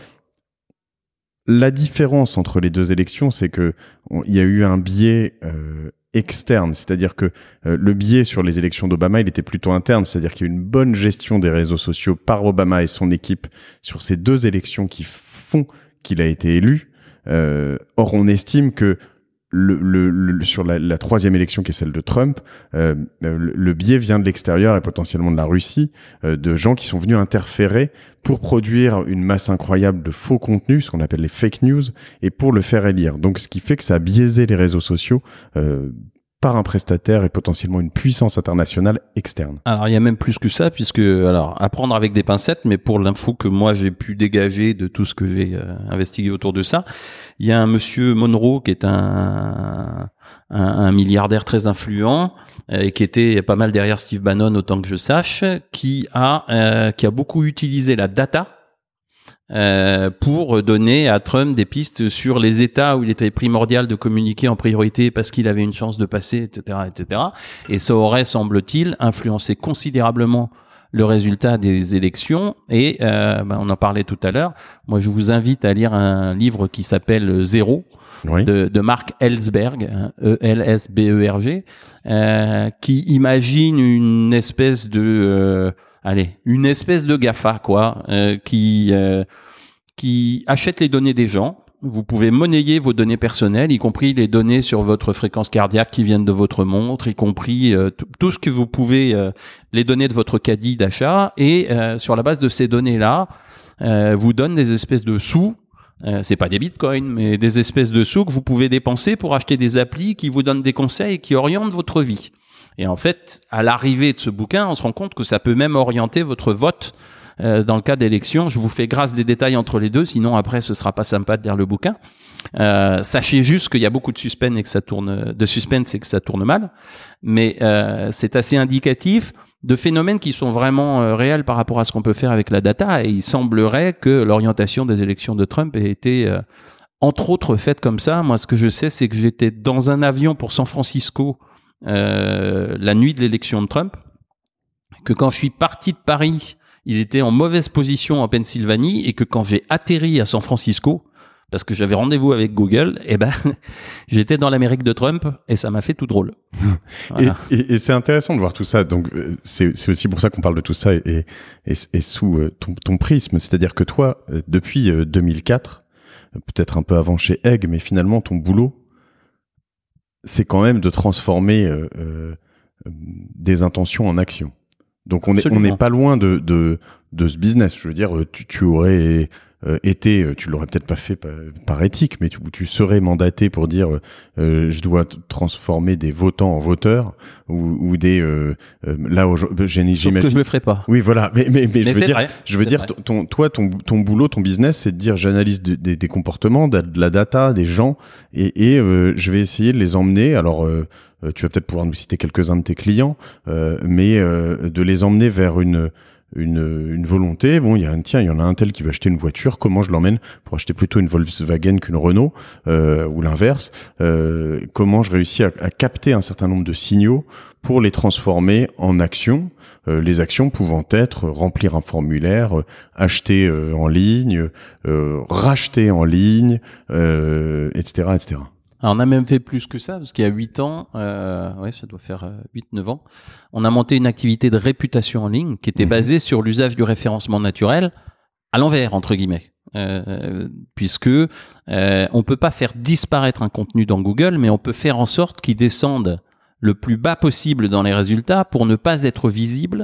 la différence entre les deux élections, c'est que il y a eu un biais euh, externe, c'est-à-dire que euh, le biais sur les élections d'Obama, il était plutôt interne, c'est-à-dire qu'il y a eu une bonne gestion des réseaux sociaux par Obama et son équipe sur ces deux élections qui font qu'il a été élu. Euh, or, on estime que Le, le, le, sur la, la troisième élection qui est celle de Trump, euh, le, le biais vient de l'extérieur et potentiellement de la Russie, euh, de gens qui sont venus interférer pour produire une masse incroyable de faux contenus, ce qu'on appelle les fake news, et pour le faire élire. Donc, ce qui fait que ça a biaisé les réseaux sociaux euh, par un prestataire et potentiellement une puissance internationale externe. Alors, il y a même plus que ça, puisque, alors, à prendre avec des pincettes, mais pour l'info que moi j'ai pu dégager de tout ce que j'ai euh, investigué autour de ça, il y a un monsieur Monroe qui est un, un, un milliardaire très influent euh, et qui était pas mal derrière Steve Bannon, autant que je sache, qui a, euh, qui a beaucoup utilisé la data Euh, pour donner à Trump des pistes sur les États où il était primordial de communiquer en priorité parce qu'il avait une chance de passer, et cetera, et cetera. Et ça aurait, semble-t-il, influencé considérablement le résultat des élections. Et euh, ben, on en parlait tout à l'heure. Moi, je vous invite à lire un livre qui s'appelle Zéro. Oui. De, de Mark Ellsberg, E L S B E R G, euh, qui imagine une espèce de euh, allez, une espèce de GAFA, quoi, euh, qui euh, qui achète les données des gens. Vous pouvez monnayer vos données personnelles, y compris les données sur votre fréquence cardiaque qui viennent de votre montre, y compris euh, t- tout ce que vous pouvez, euh, les données de votre caddie d'achat, et euh, sur la base de ces données-là, euh, vous donne des espèces de sous. Euh, c'est pas des bitcoins, mais des espèces de sous que vous pouvez dépenser pour acheter des applis qui vous donnent des conseils qui orientent votre vie. Et en fait, à l'arrivée de ce bouquin, on se rend compte que ça peut même orienter votre vote euh, dans le cas d'élections. Je vous fais grâce des détails entre les deux, sinon après ce sera pas sympa de lire le bouquin. Euh, sachez juste qu'il y a beaucoup de suspense et que ça tourne, de suspense et que ça tourne mal, mais euh, c'est assez indicatif de phénomènes qui sont vraiment euh, réels par rapport à ce qu'on peut faire avec la data. Et il semblerait que l'orientation des élections de Trump ait été euh, entre autres faite comme ça. Moi, ce que je sais, c'est que j'étais dans un avion pour San Francisco euh, la nuit de l'élection de Trump, que quand je suis parti de Paris, il était en mauvaise position en Pennsylvanie, et que quand j'ai atterri à San Francisco, parce que j'avais rendez-vous avec Google, et ben j'étais dans l'Amérique de Trump, et ça m'a fait tout drôle. Voilà. Et, et, et c'est intéressant de voir tout ça. Donc euh, c'est, c'est aussi pour ça qu'on parle de tout ça, et, et, et, et sous euh, ton, ton prisme, c'est-à-dire que toi, euh, depuis euh, deux mille quatre, euh, peut-être un peu avant chez Egg, mais finalement ton boulot, c'est quand même de transformer euh, euh, des intentions en actions. Donc on est on n'est pas loin de de de ce business. Je veux dire, tu tu aurais euh, été, tu l'aurais peut-être pas fait par, par éthique, mais tu, tu serais mandaté pour dire euh, je dois transformer des votants en voteurs, ou, ou des euh, euh, là j'imagine. Sauf que je le ferai pas. Oui, voilà. Mais mais, mais, mais je veux dire, vrai, je veux dire, ton toi ton ton boulot, ton business, c'est de dire j'analyse de, de, des comportements, de, de la data, des gens, et et euh, je vais essayer de les emmener. Alors euh, tu vas peut-être pouvoir nous citer quelques-uns de tes clients, euh, mais euh, de les emmener vers une une une volonté. Bon, il y a un tiens, il y en a un tel qui veut acheter une voiture. Comment je l'emmène pour acheter plutôt une Volkswagen qu'une Renault, euh, ou l'inverse. Euh, comment je réussis à, à capter un certain nombre de signaux pour les transformer en actions. Euh, les actions pouvant être remplir un formulaire, euh, acheter euh, en ligne, euh, racheter en ligne, euh, et cetera, et cetera. Alors, on a même fait plus que ça, parce qu'il y a huit ans, euh, ouais, ça doit faire euh, huit neuf ans, on a monté une activité de réputation en ligne qui était mmh. basée sur l'usage du référencement naturel à l'envers, entre guillemets. Euh, puisque euh, on peut pas faire disparaître un contenu dans Google, mais on peut faire en sorte qu'il descende le plus bas possible dans les résultats pour ne pas être visible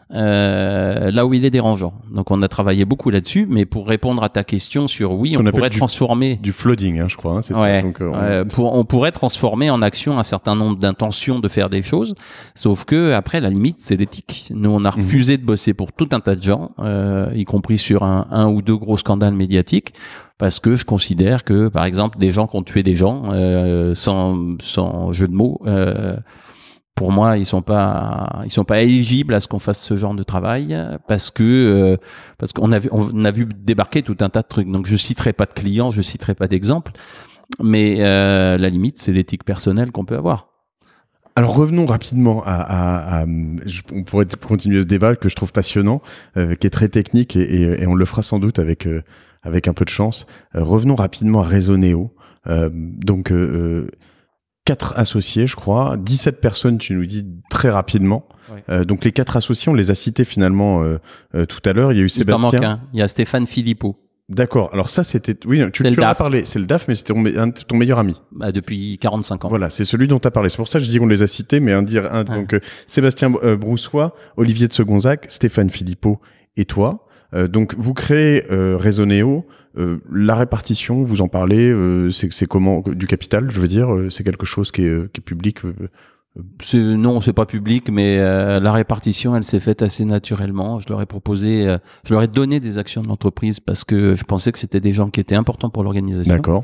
euh, là où il est dérangeant. Donc on a travaillé beaucoup là-dessus, mais pour répondre à ta question sur oui, on, on pourrait du, transformer du flooding, hein, je crois, hein, c'est ouais, ça. Donc, euh, on... Euh, pour, on pourrait transformer en action un certain nombre d'intentions de faire des choses, sauf que après la limite c'est l'éthique. Nous on a refusé mmh. de bosser pour tout un tas de gens, euh, y compris sur un, un ou deux gros scandales médiatiques, parce que je considère que par exemple des gens qui ont tué des gens euh, sans sans jeu de mots. Euh, Pour moi, ils sont pas, ils sont pas éligibles à ce qu'on fasse ce genre de travail, parce que euh, parce qu'on a vu, on a vu débarquer tout un tas de trucs. Donc, je citerai pas de clients, je citerai pas d'exemples, mais euh, la limite, c'est l'éthique personnelle qu'on peut avoir. Alors revenons rapidement à, à, à je, on pourrait continuer ce débat que je trouve passionnant, euh, qui est très technique, et, et, et on le fera sans doute avec euh, avec un peu de chance. Euh, revenons rapidement à Resoneo. Euh, donc euh, quatre associés, je crois, dix-sept personnes, tu nous dis très rapidement. Oui. Euh, donc les quatre associés, on les a cités finalement euh, euh, tout à l'heure. Il y a eu Il Sébastien. Il manque un. Il y a Stéphane Philippot. D'accord. Alors ça, c'était, oui, tu, tu en as parlé. C'est le D A F, mais c'était ton, un, ton meilleur ami. Bah, depuis quarante-cinq ans. Voilà, c'est celui dont tu as parlé. C'est pour ça que je dis qu'on les a cités, mais un dire un. Ah. Donc euh, Sébastien euh, Broussois, Olivier de Segonzac, Stéphane Philippot et toi. Euh, donc vous créez euh, Resoneo. Euh, la répartition, vous en parlez. Euh, c'est, c'est comment du capital, je veux dire. Euh, c'est quelque chose qui est, qui est public. Euh, C'est, non, c'est pas public, mais euh, la répartition, elle s'est faite assez naturellement. Je leur ai proposé, euh, je leur ai donné des actions de l'entreprise parce que je pensais que c'était des gens qui étaient importants pour l'organisation. D'accord.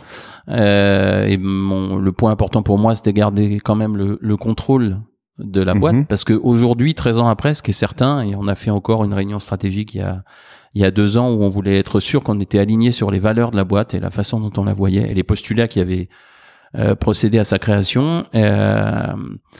Euh, et mon, le point important pour moi, c'était garder quand même le, le contrôle de la boîte, mmh. parce que aujourd'hui, treize ans après, ce qui est certain, et on a fait encore une réunion stratégique il y a il y a deux ans où on voulait être sûr qu'on était aligné sur les valeurs de la boîte et la façon dont on la voyait et les postulats qui avaient Euh, procéder à sa création. Euh,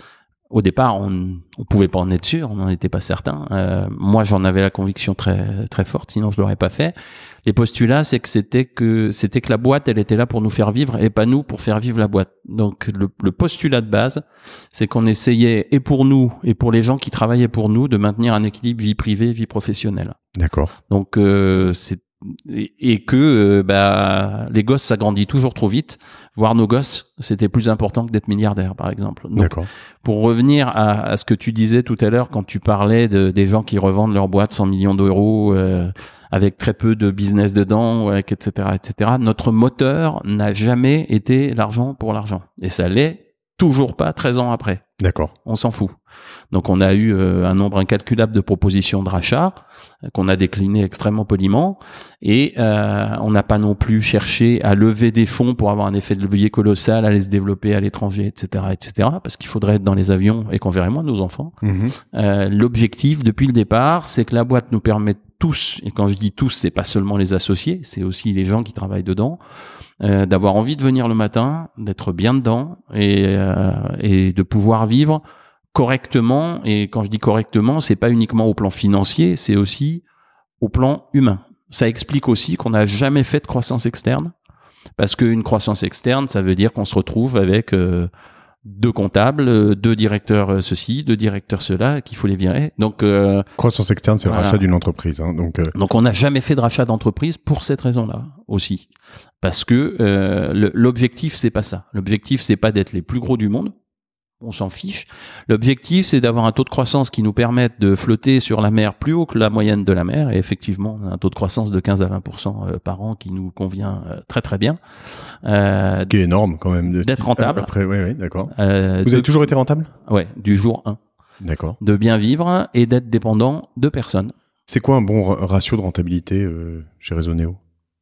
au départ, on ne pouvait pas en être sûr, on n'en était pas certain. Euh, moi, j'en avais la conviction très très forte, sinon je l'aurais pas fait. Les postulats, c'est que c'était que c'était que la boîte, elle était là pour nous faire vivre et pas nous pour faire vivre la boîte. Donc le, le postulat de base, c'est qu'on essayait et pour nous et pour les gens qui travaillaient pour nous de maintenir un équilibre vie privée, vie professionnelle. D'accord. Donc euh, c'est Et, et que euh, bah, les gosses s'agrandissent toujours trop vite. Voir nos gosses, c'était plus important que d'être milliardaire, par exemple. Donc, D'accord. Pour revenir à, à ce que tu disais tout à l'heure quand tu parlais de, des gens qui revendent leur boîte cent millions d'euros euh, avec très peu de business dedans, avec, et cetera, et cetera. Notre moteur n'a jamais été l'argent pour l'argent. Et ça l'est toujours pas treize ans après. D'accord. On s'en fout. Donc on a eu euh, un nombre incalculable de propositions de rachat euh, qu'on a déclinées extrêmement poliment et euh, on n'a pas non plus cherché à lever des fonds pour avoir un effet de levier colossal, aller se développer à l'étranger, et cetera, et cetera. Parce qu'il faudrait être dans les avions et qu'on verrait moins nos enfants. Mmh. Euh, l'objectif depuis le départ, c'est que la boîte nous permette tous, et quand je dis tous, c'est pas seulement les associés, c'est aussi les gens qui travaillent dedans, euh, d'avoir envie de venir le matin, d'être bien dedans et, euh, et de pouvoir vivre correctement. Et quand je dis correctement, c'est pas uniquement au plan financier, c'est aussi au plan humain. Ça explique aussi qu'on n'a jamais fait de croissance externe, parce qu'une croissance externe, ça veut dire qu'on se retrouve avec euh, deux comptables, deux directeurs ceci, deux directeurs cela, qu'il faut les virer. Donc euh, croissance externe, c'est voilà. Le rachat d'une entreprise. Hein, donc, euh... donc on n'a jamais fait de rachat d'entreprise pour cette raison-là aussi, parce que euh, le, l'objectif c'est pas ça. L'objectif c'est pas d'être les plus gros du monde. On s'en fiche. L'objectif, c'est d'avoir un taux de croissance qui nous permette de flotter sur la mer plus haut que la moyenne de la mer. Et effectivement, on a un taux de croissance de quinze à vingt pour cent par an qui nous convient très très bien. Euh, Ce qui est énorme quand même. De... D'être rentable. Après, oui, oui, d'accord. Euh, Vous de... avez toujours été rentable ? Ouais, du jour un. D'accord. De bien vivre et d'être dépendant de personne. C'est quoi un bon ratio de rentabilité euh, chez Resoneo ?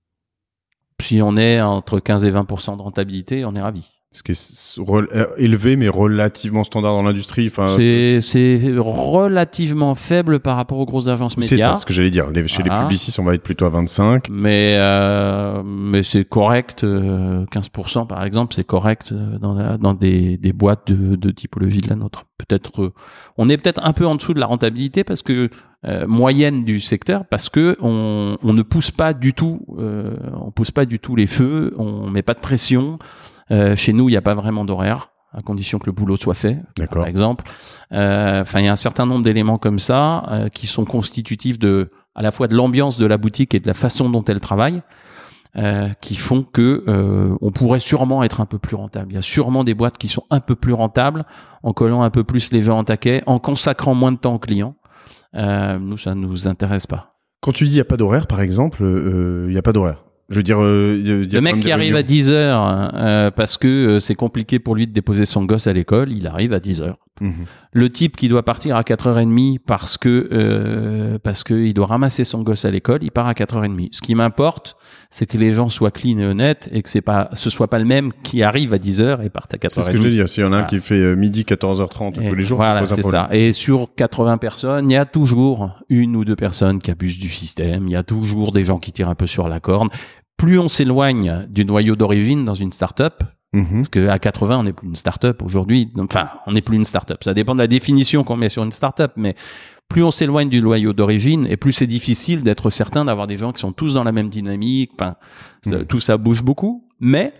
Si on est entre quinze et vingt pour cent de rentabilité, on est ravi. Ce qui est re- élevé mais relativement standard dans l'industrie. Enfin, c'est, c'est relativement faible par rapport aux grosses agences médias. C'est ça, ce que j'allais dire. Les, chez voilà. les publicistes, on va être plutôt à vingt-cinq. Mais euh, mais c'est correct. Euh, quinze pour cent par exemple, c'est correct dans la, dans des des boîtes de, de typologie de la nôtre. Peut-être euh, on est peut-être un peu en dessous de la rentabilité parce que euh, moyenne du secteur, parce que on on ne pousse pas du tout, euh, on pousse pas du tout les feux, on met pas de pression. Euh, chez nous, il n'y a pas vraiment d'horaire, à condition que le boulot soit fait, D'accord. par exemple. Euh, enfin, il y a un certain nombre d'éléments comme ça euh, qui sont constitutifs de, à la fois de l'ambiance de la boutique et de la façon dont elle travaille, euh, qui font que euh, on pourrait sûrement être un peu plus rentable. Il y a sûrement des boîtes qui sont un peu plus rentables en collant un peu plus les gens en taquet, en consacrant moins de temps aux clients. Euh, nous, ça ne nous intéresse pas. Quand tu dis il n'y a pas d'horaire, par exemple, euh, il n'y a pas d'horaire. Je veux dire, euh, y a, y a le mec qui arrive à dix heures euh, parce que euh, c'est compliqué pour lui de déposer son gosse à l'école, il arrive à dix heures. Mmh. Le type qui doit partir à quatre heures trente parce que euh, parce que il doit ramasser son gosse à l'école, il part à quatre heures trente. Ce qui m'importe, c'est que les gens soient clean et honnêtes et que c'est pas ce soit pas le même qui arrive à dix heures et part à quatre heures trente. C'est ce que je veux dire. S'il y en a un voilà. qui fait euh, midi quatorze heures trente tous les jours, voilà, ça pose c'est un problème. Ça. Et sur quatre-vingts personnes, il y a toujours une ou deux personnes qui abusent du système. Il y a toujours des gens qui tirent un peu sur la corde. Plus on s'éloigne du noyau d'origine dans une start-up, mmh. parce qu'à quatre-vingts, on n'est plus une start-up aujourd'hui. Enfin, on n'est plus une start-up. Ça dépend de la définition qu'on met sur une start-up, mais plus on s'éloigne du noyau d'origine, et plus c'est difficile d'être certain d'avoir des gens qui sont tous dans la même dynamique. Enfin, mmh. tout ça bouge beaucoup, mais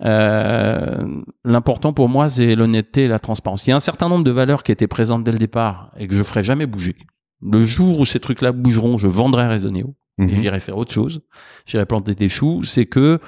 euh, l'important pour moi, c'est l'honnêteté et la transparence. Il y a un certain nombre de valeurs qui étaient présentes dès le départ et que je ferai jamais bouger. Le jour où ces trucs-là bougeront, je vendrai Resoneo. Et mmh. j'irai faire autre chose, j'irai planter des choux, c'est que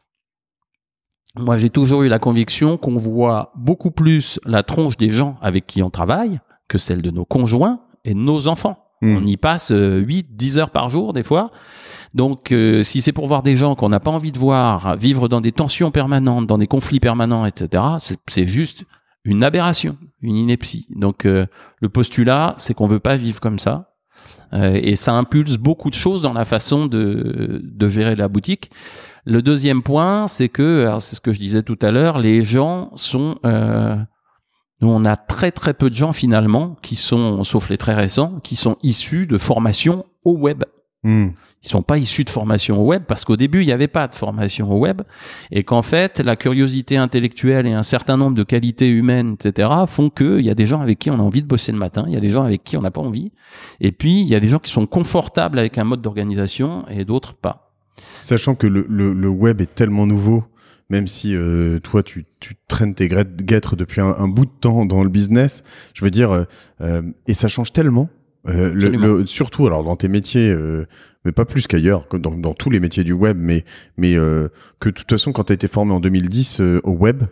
moi j'ai toujours eu la conviction qu'on voit beaucoup plus la tronche des gens avec qui on travaille que celle de nos conjoints et de nos enfants. Mmh. On y passe huit, dix heures par jour des fois. Donc euh, si c'est pour voir des gens qu'on n'a pas envie de voir, vivre dans des tensions permanentes, dans des conflits permanents, et cetera, c'est, c'est juste une aberration, une ineptie. Donc euh, le postulat, c'est qu'on veut pas vivre comme ça. Euh, et ça impulse beaucoup de choses dans la façon de, de gérer la boutique. Le deuxième point, c'est que, alors c'est ce que je disais tout à l'heure, les gens sont... Euh, nous, on a très très peu de gens finalement qui sont, sauf les très récents, qui sont issus de formation au web. Mmh. Ils sont pas issus de formation au web parce qu'au début, il n'y avait pas de formation au web et qu'en fait, la curiosité intellectuelle et un certain nombre de qualités humaines, et cetera font qu'il y a des gens avec qui on a envie de bosser le matin, il y a des gens avec qui on n'a pas envie et puis il y a des gens qui sont confortables avec un mode d'organisation et d'autres pas. Sachant que le, le, le web est tellement nouveau, même si euh, toi, tu, tu traînes tes guêtres depuis un, un bout de temps dans le business, je veux dire, euh, et ça change tellement. Euh, le, le, surtout alors dans tes métiers, euh, mais pas plus qu'ailleurs, que dans, dans tous les métiers du web, mais mais euh, que de toute façon quand tu as été formé en deux mille dix euh, au web,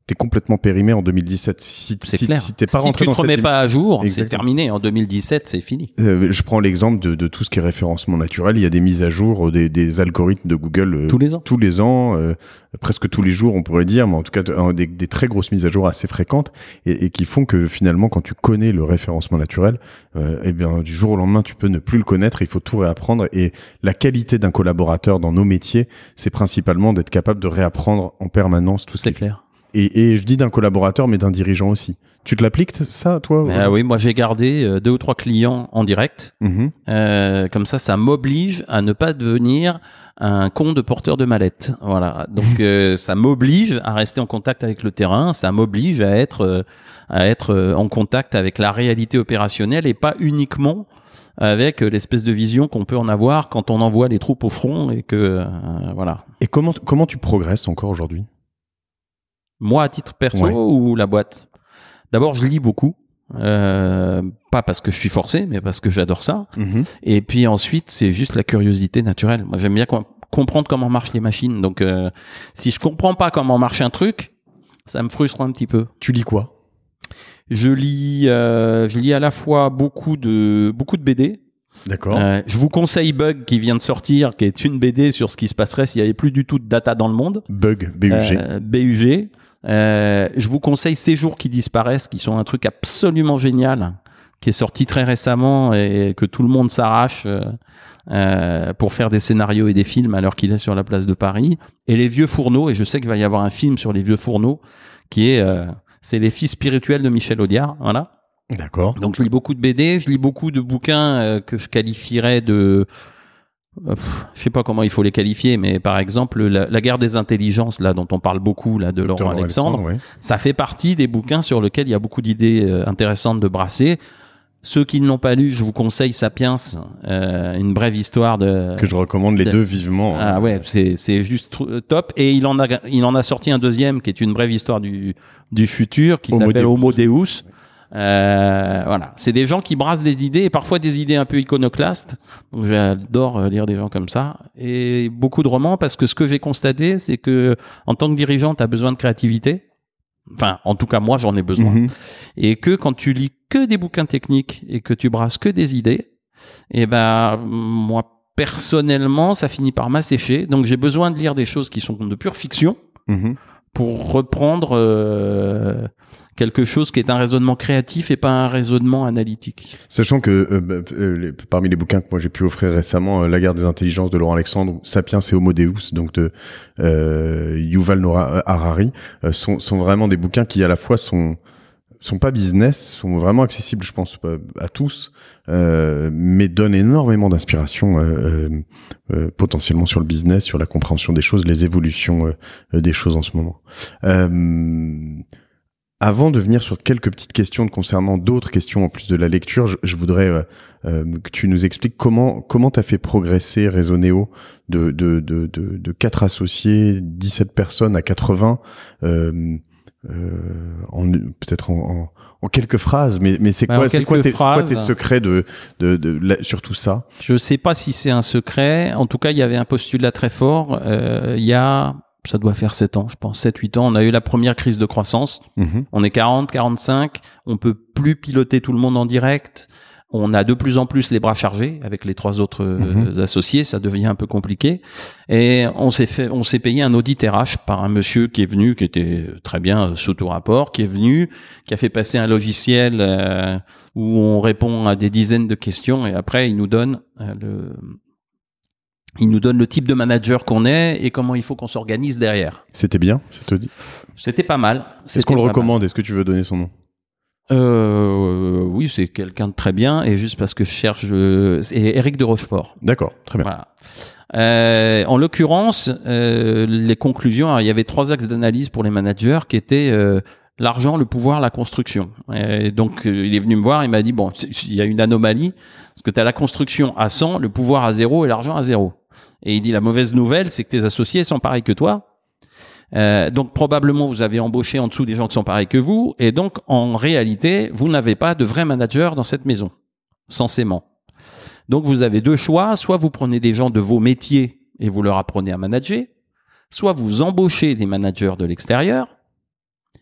t'es complètement périmé en deux mille dix-sept. Si, c'est si, clair. Si t'es pas si rentré tu dans te remets cette... pas à jour, Exactement. c'est terminé. En deux mille dix-sept, c'est fini. Euh, je prends l'exemple de, de tout ce qui est référencement naturel. Il y a des mises à jour des, des algorithmes de Google euh, tous les ans. Tous les ans, euh, presque tous les jours, on pourrait dire, mais en tout cas euh, des, des très grosses mises à jour assez fréquentes et, et qui font que finalement, quand tu connais le référencement naturel, euh, eh bien du jour au lendemain, tu peux ne plus le connaître. Il faut tout réapprendre. Et la qualité d'un collaborateur dans nos métiers, c'est principalement d'être capable de réapprendre en permanence tout ça. C'est clair. Et, et je dis d'un collaborateur, mais d'un dirigeant aussi. Tu te l'appliques, ça, toi? euh, Oui, moi j'ai gardé euh, deux ou trois clients en direct. Mmh. Euh, comme ça, ça m'oblige à ne pas devenir un con de porteur de mallette. Voilà. Donc euh, ça m'oblige à rester en contact avec le terrain. Ça m'oblige à être euh, à être euh, en contact avec la réalité opérationnelle et pas uniquement avec l'espèce de vision qu'on peut en avoir quand on envoie les troupes au front et que euh, voilà. Et comment comment tu progresses encore aujourd'hui? Moi, à titre perso, ouais. Ou la boîte? D'abord, je lis beaucoup. Euh, pas parce que je suis forcé, mais parce que j'adore ça. Mmh. Et puis ensuite, c'est juste la curiosité naturelle. Moi, j'aime bien com- comprendre comment marchent les machines. Donc, euh, si je comprends pas comment marche un truc, ça me frustre un petit peu. Tu lis quoi? Je lis, euh, je lis à la fois beaucoup de beaucoup de B D. D'accord. Euh, je vous conseille Bug qui vient de sortir, qui est une B D sur ce qui se passerait s'il y avait plus du tout de data dans le monde. Bug, B U G. Euh, B U G. Euh, je vous conseille Ces jours qui disparaissent, qui sont un truc absolument génial, qui est sorti très récemment et que tout le monde s'arrache euh, euh, pour faire des scénarios et des films alors qu'il est sur la place de Paris. Et Les Vieux Fourneaux, et je sais qu'il va y avoir un film sur Les Vieux Fourneaux, qui est, euh, c'est les fils spirituels de Michel Audiard, voilà. D'accord. Donc je lis beaucoup de B D, je lis beaucoup de bouquins euh, que je qualifierais de... Euh, pff, je sais pas comment il faut les qualifier, mais par exemple la, la guerre des intelligences là dont on parle beaucoup là de Laurent, Laurent Alexandre, Alexandre ouais. Ça fait partie des bouquins sur lesquels il y a beaucoup d'idées euh, intéressantes de brasser. Ceux qui ne l'ont pas lu, je vous conseille Sapiens, euh, une brève histoire de que je recommande les de, deux vivement. Ah ouais, c'est c'est juste top. Et il en a il en a sorti un deuxième qui est une brève histoire du du futur qui Homo s'appelle Deus. Homo Deus. Euh, voilà, c'est des gens qui brassent des idées et parfois des idées un peu iconoclastes. Donc j'adore lire des gens comme ça et beaucoup de romans parce que ce que j'ai constaté, c'est que en tant que dirigeant, tu as besoin de créativité. Enfin, en tout cas, moi, j'en ai besoin. Mmh. Et que quand tu lis que des bouquins techniques et que tu brasses que des idées, et ben moi personnellement, ça finit par m'assécher. Donc j'ai besoin de lire des choses qui sont de pure fiction. Mmh. Pour reprendre euh, quelque chose qui est un raisonnement créatif et pas un raisonnement analytique. Sachant que euh, euh, les, parmi les bouquins que moi j'ai pu offrir récemment, euh, La guerre des intelligences de Laurent Alexandre, Sapiens et Homo Deus, donc de euh, Yuval Noah Harari, euh, sont, sont vraiment des bouquins qui à la fois sont sont pas business, sont vraiment accessibles, je pense, à tous, euh, mais donnent énormément d'inspiration euh, euh, potentiellement sur le business, sur la compréhension des choses, les évolutions euh, des choses en ce moment. Euh, avant de venir sur quelques petites questions concernant d'autres questions en plus de la lecture, je, je voudrais euh, euh, que tu nous expliques comment comment t'as fait progresser Raisonnéo de de de de, de quatre associés, dix-sept personnes à quatre-vingts. Euh, Euh, en, peut-être en, en, en quelques phrases, mais, mais c'est quoi, ouais, c'est quoi tes, phrases, c'est quoi tes secrets de, de, de, de, de, sur tout ça? Je sais pas si c'est un secret. En tout cas, il y avait un postulat très fort. Euh, il y a, ça doit faire sept ans, je pense, sept, huit ans. On a eu la première crise de croissance. Mmh. On est quarante, quarante-cinq. On peut plus piloter tout le monde en direct. On a de plus en plus les bras chargés avec les trois autres mmh. associés, ça devient un peu compliqué. Et on s'est fait, on s'est payé un audit R H par un monsieur qui est venu, qui était très bien sous tout rapport, qui est venu, qui a fait passer un logiciel euh, où on répond à des dizaines de questions et après il nous donne euh, le, il nous donne le type de manager qu'on est et comment il faut qu'on s'organise derrière. C'était bien, cet audit. C'était pas mal. Est-ce qu'on le recommande? Est-ce que tu veux donner son nom? Euh, oui, c'est quelqu'un de très bien et juste parce que je cherche, euh, c'est Éric de Rochefort. D'accord, très bien. Voilà. Euh, en l'occurrence, euh, les conclusions, alors, il y avait trois axes d'analyse pour les managers qui étaient euh, l'argent, le pouvoir, la construction. Et donc, euh, il est venu me voir, il m'a dit bon, il y a une anomalie parce que tu as la construction à cent, le pouvoir à zéro et l'argent à zéro. Et il dit la mauvaise nouvelle, c'est que tes associés sont pareils que toi. Euh, donc probablement vous avez embauché en dessous des gens qui sont pareils que vous et donc en réalité vous n'avez pas de vrai manager dans cette maison, censément. Donc vous avez deux choix, soit vous prenez des gens de vos métiers et vous leur apprenez à manager, soit vous embauchez des managers de l'extérieur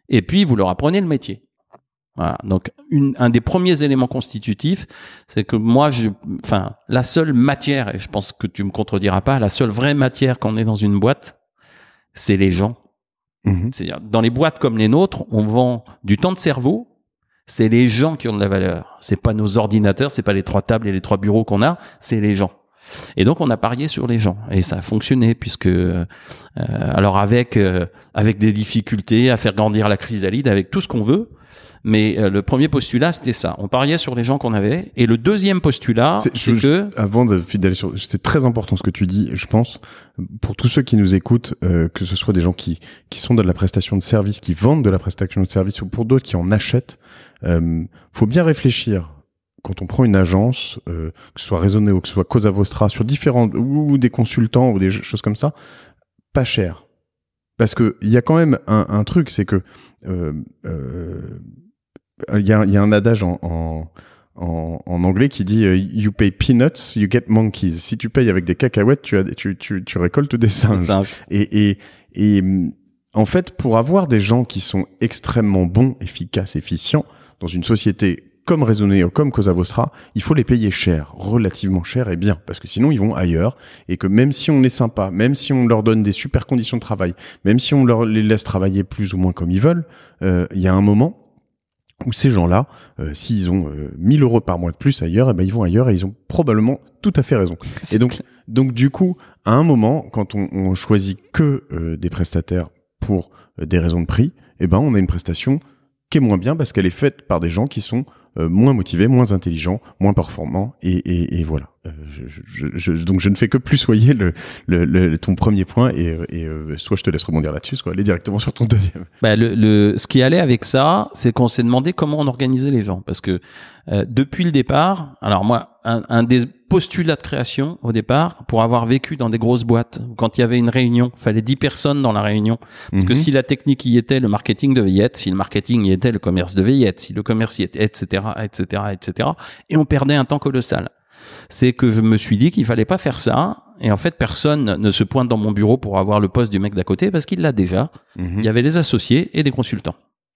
Et puis, vous leur apprenez le métier. Voilà. Donc, une, un des premiers éléments constitutifs, c'est que moi, je, enfin, la seule matière, et je pense que tu me contrediras pas, la seule vraie matière qu'on ait dans une boîte, c'est les gens. Mmh. C'est-à-dire, dans les boîtes comme les nôtres, on vend du temps de cerveau. C'est les gens qui ont de la valeur. C'est pas nos ordinateurs, c'est pas les trois tables et les trois bureaux qu'on a, c'est les gens. Et donc on a parié sur les gens et ça a fonctionné puisque euh, alors avec euh, avec des difficultés à faire grandir la chrysalide, avec tout ce qu'on veut, mais euh, le premier postulat c'était ça. On pariait sur les gens qu'on avait. Et le deuxième postulat, c'est, c'est je, que je, avant de d'aller sur, c'est très important ce que tu dis. Je pense pour tous ceux qui nous écoutent, euh, que ce soit des gens qui qui sont de la prestation de service, qui vendent de la prestation de service, ou pour d'autres qui en achètent, euh, faut bien réfléchir. Quand on prend une agence, euh, que ce soit Resoneo, que ce soit Cosa Vostra, sur différents, ou des consultants, ou des choses comme ça, pas cher. Parce que il y a quand même un, un truc, c'est que euh, euh, il y a, y a un adage en, en, en, en anglais qui dit uh, you pay peanuts, you get monkeys. Si tu payes avec des cacahuètes, tu, as, tu, tu, tu récoltes des singes. singes. Et, et, et en fait, pour avoir des gens qui sont extrêmement bons, efficaces, efficients dans une société comme Resoneo, comme Cosa Vostra, il faut les payer cher, relativement cher et bien, parce que sinon ils vont ailleurs, et que même si on est sympa, même si on leur donne des super conditions de travail, même si on leur les laisse travailler plus ou moins comme ils veulent, euh, il y a un moment où ces gens-là, euh, s'ils ont euh, mille euros par mois de plus ailleurs, eh ben ils vont ailleurs et ils ont probablement tout à fait raison. C'est et donc, donc du coup, à un moment, quand on, on choisit que euh, des prestataires pour euh, des raisons de prix, eh ben on a une prestation qui est moins bien parce qu'elle est faite par des gens qui sont euh, moins motivés, moins intelligents, moins performants, et, et, et voilà. Euh, je, je, je, donc je ne fais que plus soyer le, le, le, ton premier point, et, et euh, soit je te laisse rebondir là-dessus, soit aller directement sur ton deuxième. Bah, le, le, ce qui allait avec ça, c'est qu'on s'est demandé comment on organisait les gens, parce que euh, depuis le départ, alors moi, un, un des postulats de création au départ, pour avoir vécu dans des grosses boîtes, quand il y avait une réunion, il fallait dix personnes dans la réunion, parce mm-hmm. que si la technique y était, le marketing devait y être, si le marketing y était, le commerce devait y être, si le commerce y était, et cetera, et cetera, et cetera, et on perdait un temps colossal. C'est que je me suis dit qu'il fallait pas faire ça, et en fait personne ne se pointe dans mon bureau pour avoir le poste du mec d'à côté parce qu'il l'a déjà. Mm-hmm. Il y avait les associés et des consultants.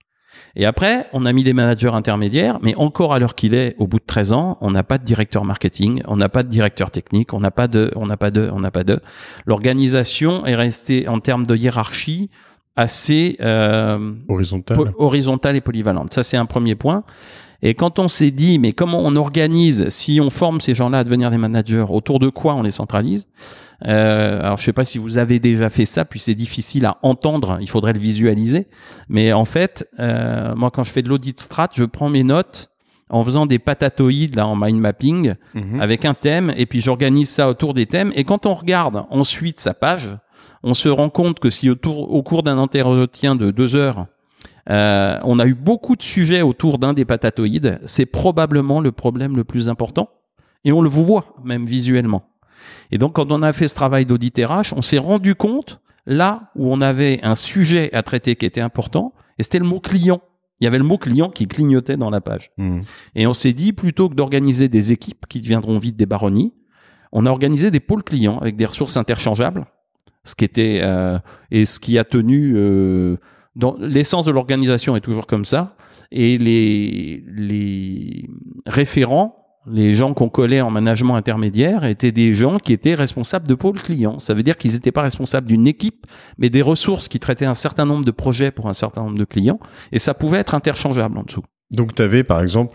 Et après, on a mis des managers intermédiaires, mais encore à l'heure qu'il est, au bout de treize ans, on n'a pas de directeur marketing, on n'a pas de directeur technique, on n'a pas de, on n'a pas de, on n'a pas de. L'organisation est restée en termes de hiérarchie assez euh, horizontale, po- horizontale et polyvalente. Ça, c'est un premier point. Et quand on s'est dit, mais comment on organise, si on forme ces gens-là à devenir des managers, autour de quoi on les centralise? Euh, alors je sais pas si vous avez déjà fait ça, puis c'est difficile à entendre, il faudrait le visualiser. Mais en fait, euh, moi quand je fais de l'audit strat, je prends mes notes en faisant des patatoïdes là en mind mapping mmh. avec un thème, et puis j'organise ça autour des thèmes. Et quand on regarde ensuite sa page, on se rend compte que si autour, au cours d'un entretien de deux heures, Euh, on a eu beaucoup de sujets autour d'un des patatoïdes, c'est probablement le problème le plus important, et on le voit même visuellement. Et donc quand on a fait ce travail d'audit R H, on s'est rendu compte là où on avait un sujet à traiter qui était important, et c'était le mot client. Il y avait le mot client qui clignotait dans la page. Mmh. Et on s'est dit, plutôt que d'organiser des équipes qui deviendront vite des baronnies, on a organisé des pôles clients avec des ressources interchangeables, ce qui était euh, et ce qui a tenu euh, dans l'essence de l'organisation est toujours comme ça, et les les référents, les gens qu'on collait en management intermédiaire étaient des gens qui étaient responsables de pôle client. Ça veut dire qu'ils n'étaient pas responsables d'une équipe, mais des ressources qui traitaient un certain nombre de projets pour un certain nombre de clients, et ça pouvait être interchangeable en dessous. Donc tu avais par exemple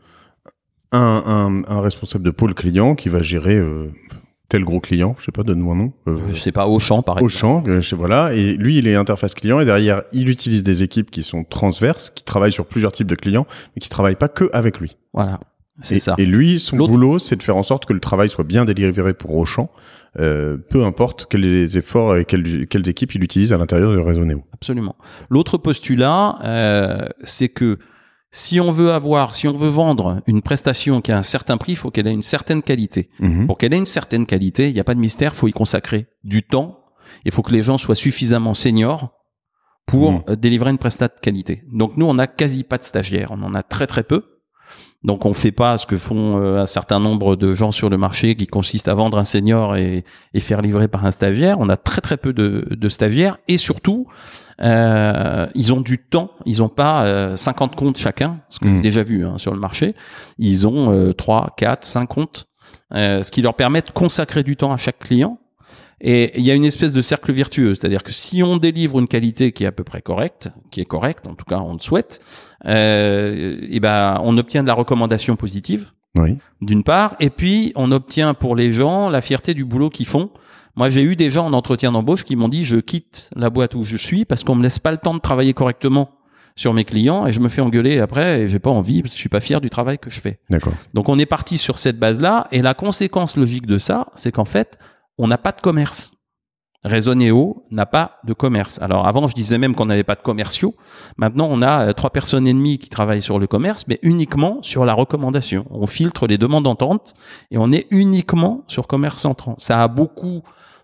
un, un, un responsable de pôle client qui va gérer euh, tel gros client, je sais pas, donne-nous un nom. Euh, je sais pas, Auchan par exemple. Auchan, euh, je sais, voilà, et lui il est interface client, et derrière il utilise des équipes qui sont transverses, qui travaillent sur plusieurs types de clients, mais qui travaillent pas que avec lui. Voilà. C'est et, ça. Et lui, son L'autre... boulot, c'est de faire en sorte que le travail soit bien délivré pour Auchan, euh, peu importe quels efforts et quelles, quelles équipes il utilise à l'intérieur du réseau Néo. Absolument. L'autre postulat, euh, c'est que si on veut avoir, si on veut vendre une prestation qui a un certain prix, il faut qu'elle ait une certaine qualité. Mmh. Pour qu'elle ait une certaine qualité, il n'y a pas de mystère, il faut y consacrer du temps. Il faut que les gens soient suffisamment seniors pour mmh. délivrer une prestation de qualité. Donc nous, on n'a quasi pas de stagiaires, on en a très très peu. Donc on fait pas ce que font euh, un certain nombre de gens sur le marché, qui consiste à vendre un senior et, et faire livrer par un stagiaire. On a très très peu de, de stagiaires, et surtout euh, ils ont du temps. Ils ont pas euh, cinquante comptes chacun, ce que mmh. j'ai déjà vu hein, sur le marché. Ils ont euh, trois, quatre, cinq comptes, euh, ce qui leur permet de consacrer du temps à chaque client. Et il y a une espèce de cercle vertueux, c'est-à-dire que si on délivre une qualité qui est à peu près correcte, qui est correcte, en tout cas on le souhaite, euh, et ben on obtient de la recommandation positive, oui. d'une part, et puis on obtient pour les gens la fierté du boulot qu'ils font. Moi, j'ai eu des gens en entretien d'embauche qui m'ont dit je quitte la boîte où je suis parce qu'on me laisse pas le temps de travailler correctement sur mes clients et je me fais engueuler après et j'ai pas envie parce que je suis pas fier du travail que je fais. D'accord. Donc on est parti sur cette base-là, et la conséquence logique de ça, c'est qu'en fait on n'a pas de commerce. Raisonnéo n'a pas de commerce. Alors avant, je disais même qu'on n'avait pas de commerciaux. Maintenant, on a euh, trois personnes et demie qui travaillent sur le commerce, mais uniquement sur la recommandation. On filtre les demandes entrantes et on est uniquement sur commerce entrant. Ça a beaucoup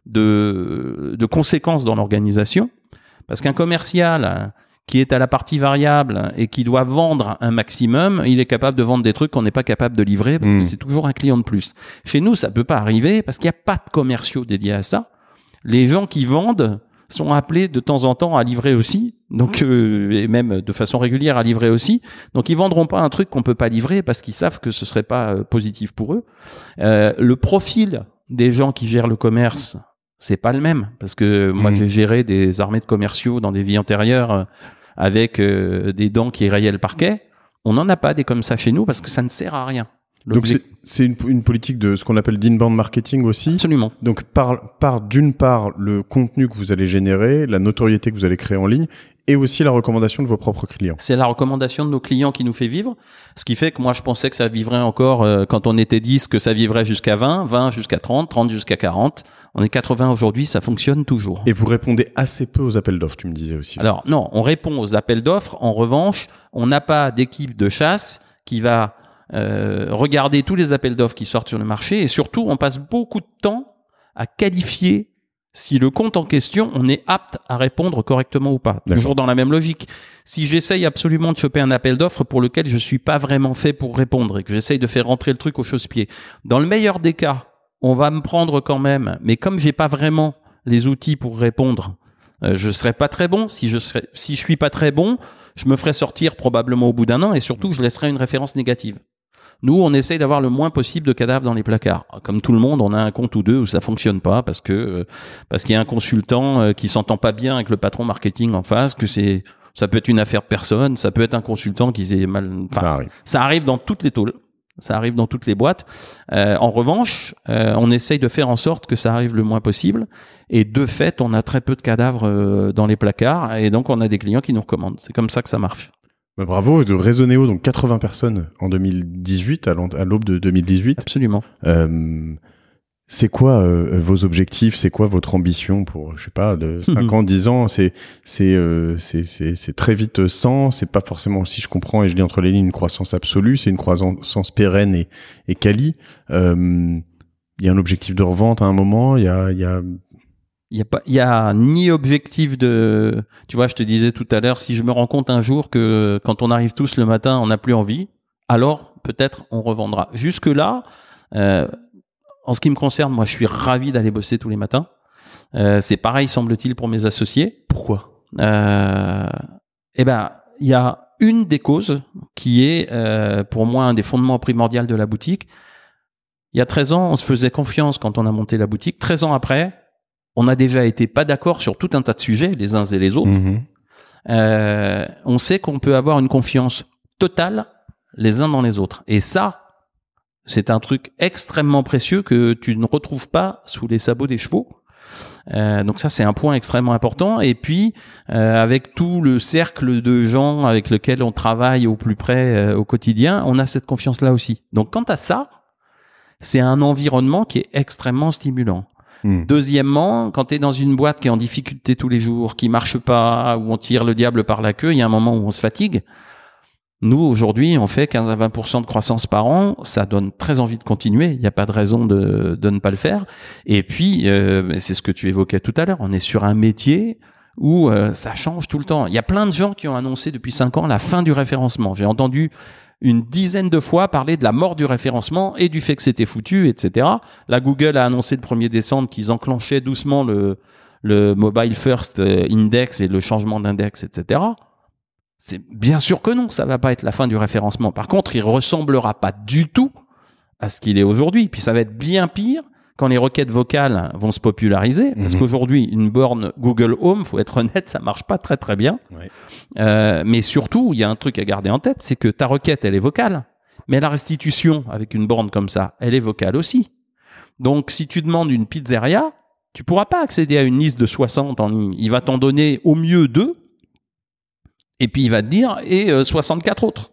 de, de conséquences dans l'organisation, parce qu'un commercial euh, qui est à la partie variable et qui doit vendre un maximum, il est capable de vendre des trucs qu'on n'est pas capable de livrer parce mmh. que c'est toujours un client de plus. Chez nous, ça peut pas arriver parce qu'il n'y a pas de commerciaux dédiés à ça. Les gens qui vendent sont appelés de temps en temps à livrer aussi, donc euh, et même de façon régulière à livrer aussi. Donc ils vendront pas un truc qu'on peut pas livrer parce qu'ils savent que ce serait pas euh, positif pour eux. Euh, le profil des gens qui gèrent le commerce, c'est pas le même, parce que moi mmh. j'ai géré des armées de commerciaux dans des vies antérieures euh, avec euh, des dents qui rayaient le parquet. On n'en a pas des comme ça chez nous parce que ça ne sert à rien. Donc c'est, c'est une, une politique de ce qu'on appelle d'inbound marketing aussi. Absolument. Donc par, par d'une part le contenu que vous allez générer, la notoriété que vous allez créer en ligne, et aussi la recommandation de vos propres clients. C'est la recommandation de nos clients qui nous fait vivre, ce qui fait que moi je pensais que ça vivrait encore euh, quand on était dix, que ça vivrait jusqu'à vingt, vingt jusqu'à trente, trente jusqu'à quarante. On est quatre-vingts aujourd'hui, ça fonctionne toujours. Et vous répondez assez peu aux appels d'offres, tu me disais aussi. Alors non, on répond aux appels d'offres. En revanche, on n'a pas d'équipe de chasse qui va euh, regarder tous les appels d'offres qui sortent sur le marché, et surtout on passe beaucoup de temps à qualifier si le compte en question, on est apte à répondre correctement ou pas. D'accord. Toujours dans la même logique. Si j'essaye absolument de choper un appel d'offres pour lequel je suis pas vraiment fait pour répondre et que j'essaye de faire rentrer le truc au chausse-pied, dans le meilleur des cas, on va me prendre quand même, mais comme j'ai pas vraiment les outils pour répondre, euh, je serai pas très bon. Si je serais, si je suis pas très bon, je me ferai sortir probablement au bout d'un an, et surtout, je laisserai une référence négative. Nous, on essaye d'avoir le moins possible de cadavres dans les placards. Comme tout le monde, on a un compte ou deux où ça fonctionne pas parce que parce qu'il y a un consultant qui s'entend pas bien avec le patron marketing en face, que c'est ça peut être une affaire de personne, ça peut être un consultant qui s'est mal. Enfin, ça arrive. Ça arrive dans toutes les tôles, ça arrive dans toutes les boîtes. Euh, en revanche, euh, on essaye de faire en sorte que ça arrive le moins possible. Et de fait, on a très peu de cadavres euh, dans les placards, et donc on a des clients qui nous recommandent. C'est comme ça que ça marche. Bah bravo, de Raisonnéo, donc quatre-vingts personnes en deux mille dix-huit, à l'aube de deux mille dix-huit. Absolument. Euh, c'est quoi euh, vos objectifs? C'est quoi votre ambition pour, je sais pas, de cinq ans, dix ans? C'est c'est euh, c'est c'est c'est très vite cent. C'est pas forcément, si je comprends et je lis entre les lignes, une croissance absolue. C'est une croissance pérenne et et quali. Euh, il y a un objectif de revente à un moment. Il y a il y a Il y a pas, il y a ni objectif de, tu vois, je te disais tout à l'heure, si je me rends compte un jour que quand on arrive tous le matin, on n'a plus envie, alors peut-être on revendra. Jusque là, euh, en ce qui me concerne, moi, je suis ravi d'aller bosser tous les matins. Euh, c'est pareil, semble-t-il, pour mes associés. Pourquoi? Euh, eh ben, il y a une des causes qui est, euh, pour moi, un des fondements primordiaux de la boutique. Il y a treize ans, on se faisait confiance quand on a monté la boutique. treize ans après, on a déjà été pas d'accord sur tout un tas de sujets, les uns et les autres. Mmh. Euh, on sait qu'on peut avoir une confiance totale les uns dans les autres. Et ça, c'est un truc extrêmement précieux que tu ne retrouves pas sous les sabots des chevaux. Euh, donc ça, c'est un point extrêmement important. Et puis, euh, avec tout le cercle de gens avec lequel on travaille au plus près euh, au quotidien, on a cette confiance-là aussi. Donc, quant à ça, c'est un environnement qui est extrêmement stimulant. Mmh. Deuxièmement, quand tu es dans une boîte qui est en difficulté tous les jours, qui marche pas, où on tire le diable par la queue, il y a un moment où on se fatigue. Nous, aujourd'hui, on fait quinze à vingt pour cent de croissance par an. Ça donne très envie de continuer. Il n'y a pas de raison de, de ne pas le faire. Et puis, euh, c'est ce que tu évoquais tout à l'heure. On est sur un métier où euh, ça change tout le temps. Il y a plein de gens qui ont annoncé depuis cinq ans la fin du référencement. J'ai entendu une dizaine de fois parler de la mort du référencement et du fait que c'était foutu, et cetera. Là, Google a annoncé le premier décembre qu'ils enclenchaient doucement le, le Mobile First Index et le changement d'index, et cetera. C'est bien sûr que non, ça va pas être la fin du référencement. Par contre, il ressemblera pas du tout à ce qu'il est aujourd'hui. Puis ça va être bien pire quand les requêtes vocales vont se populariser, parce mmh. qu'aujourd'hui, une borne Google Home, faut être honnête, ça marche pas très très bien. Ouais. Euh, mais surtout, il y a un truc à garder en tête, c'est que ta requête, elle est vocale, mais la restitution avec une borne comme ça, elle est vocale aussi. Donc, si tu demandes une pizzeria, tu pourras pas accéder à une liste de soixante en ligne. Il va t'en donner au mieux deux, et puis il va te dire et euh, soixante-quatre autres.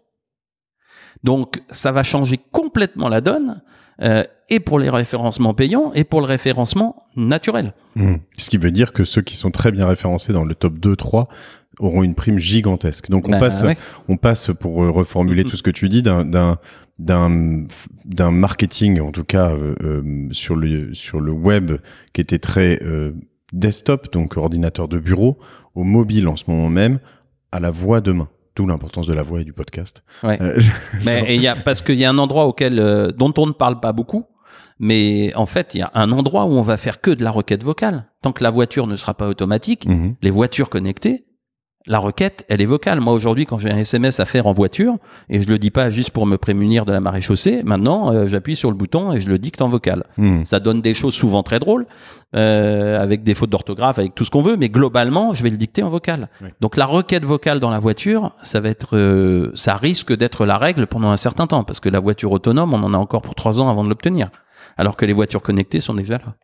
Donc, ça va changer complètement la donne. Euh, et pour les référencements payants et pour le référencement naturel. Mmh. Ce qui veut dire que ceux qui sont très bien référencés dans le top deux trois auront une prime gigantesque. Donc on bah, passe, ouais. on passe pour euh, reformuler mmh. tout ce que tu dis d'un d'un d'un d'un marketing en tout cas euh, euh, sur le sur le web qui était très euh, desktop, donc ordinateur de bureau, au mobile en ce moment même, à la voix de main. D'où l'importance de la voix et du podcast. Ouais. Euh, mais il y a parce qu'il y a un endroit auquel euh, dont on ne parle pas beaucoup, mais en fait il y a un endroit où on va faire que de la requête vocale. Tant que la voiture ne sera pas automatique, mm-hmm. les voitures connectées, la requête elle est vocale. Moi aujourd'hui quand j'ai un S M S à faire en voiture et je le dis pas juste pour me prémunir de la maréchaussée, maintenant euh, j'appuie sur le bouton et je le dicte en vocal. Mm. Ça donne des choses souvent très drôles, euh, avec des fautes d'orthographe, avec tout ce qu'on veut, mais globalement je vais le dicter en vocal. Oui. Donc la requête vocale dans la voiture, ça va être, euh, ça risque d'être la règle pendant un certain temps, parce que la voiture autonome, on en a encore pour trois ans avant de l'obtenir, alors que les voitures connectées sont déjà là.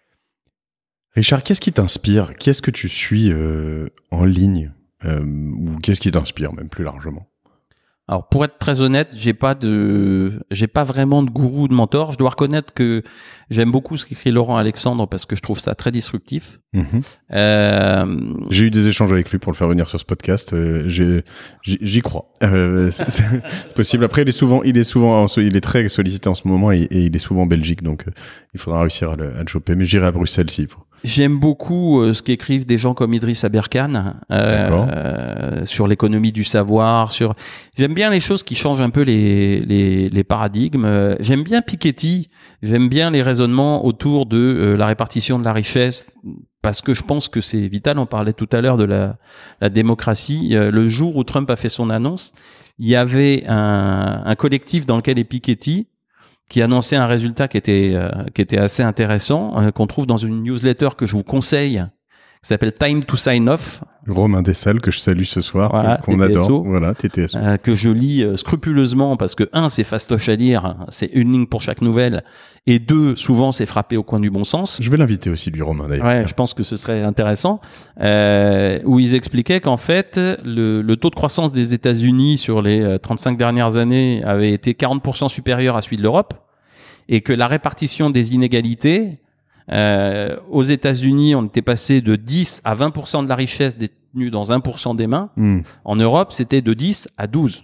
Richard, qu'est-ce qui t'inspire ? Qu'est-ce que tu suis euh, en ligne ? Euh, ou qu'est-ce qui t'inspire même plus largement ? Alors pour être très honnête, j'ai pas de, j'ai pas vraiment de gourou, de mentor. Je dois reconnaître que j'aime beaucoup ce qu'écrit Laurent Alexandre parce que je trouve ça très disruptif. Mmh. Euh... J'ai eu des échanges avec lui pour le faire venir sur ce podcast. Euh, j'ai, j'y crois. Euh, c'est, c'est possible. Après, il est souvent, il est souvent, il est très sollicité en ce moment et, et il est souvent en Belgique, donc euh, il faudra réussir à le, à le choper. Mais j'irai à Bruxelles s'il faut. J'aime beaucoup euh, ce qu'écrivent des gens comme Idriss Aberkan euh, euh, sur l'économie du savoir. Sur, j'aime bien les choses qui changent un peu les les, les paradigmes. J'aime bien Piketty. J'aime bien les raisonnements autour de euh, la répartition de la richesse, parce que je pense que c'est vital. On parlait tout à l'heure de la la démocratie. Euh, le jour où Trump a fait son annonce, il y avait un, un collectif dans lequel est Piketty, qui annonçait un résultat qui était euh, qui était assez intéressant, euh, qu'on trouve dans une newsletter que je vous conseille, qui s'appelle Time to Sign Off. Romain Dessal, que je salue ce soir, voilà, qu'on T T S O, adore. Voilà, T T S O. Euh, que je lis euh, scrupuleusement parce que, un, c'est fastoche à lire, c'est une ligne pour chaque nouvelle, et deux, souvent, c'est frappé au coin du bon sens. Je vais l'inviter aussi, lui, Romain, d'ailleurs. Ouais, je pense que ce serait intéressant, euh, où ils expliquaient qu'en fait, le, le taux de croissance des États-Unis sur les trente-cinq dernières années avait été quarante pour cent supérieur à celui de l'Europe, et que la répartition des inégalités, euh, aux États-Unis, on était passé de dix à vingt pour cent de la richesse détenue dans un pour cent des mains. Mmh. En Europe, c'était de dix à douze.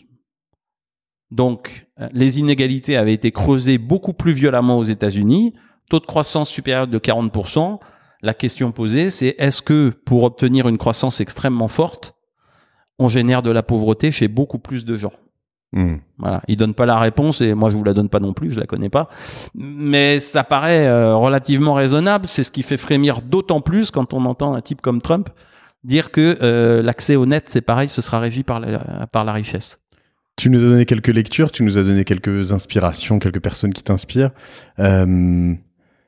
Donc, les inégalités avaient été creusées beaucoup plus violemment aux États-Unis. Taux de croissance supérieur de quarante pour cent. La question posée, c'est est-ce que pour obtenir une croissance extrêmement forte, on génère de la pauvreté chez beaucoup plus de gens ? Mmh. Voilà, il donne pas la réponse et moi je vous la donne pas non plus, je la connais pas. Mais ça paraît euh, relativement raisonnable. C'est ce qui fait frémir d'autant plus quand on entend un type comme Trump dire que euh, l'accès au net, c'est pareil, ce sera régi par la, par la richesse. Tu nous as donné quelques lectures, tu nous as donné quelques inspirations, quelques personnes qui t'inspirent. Euh,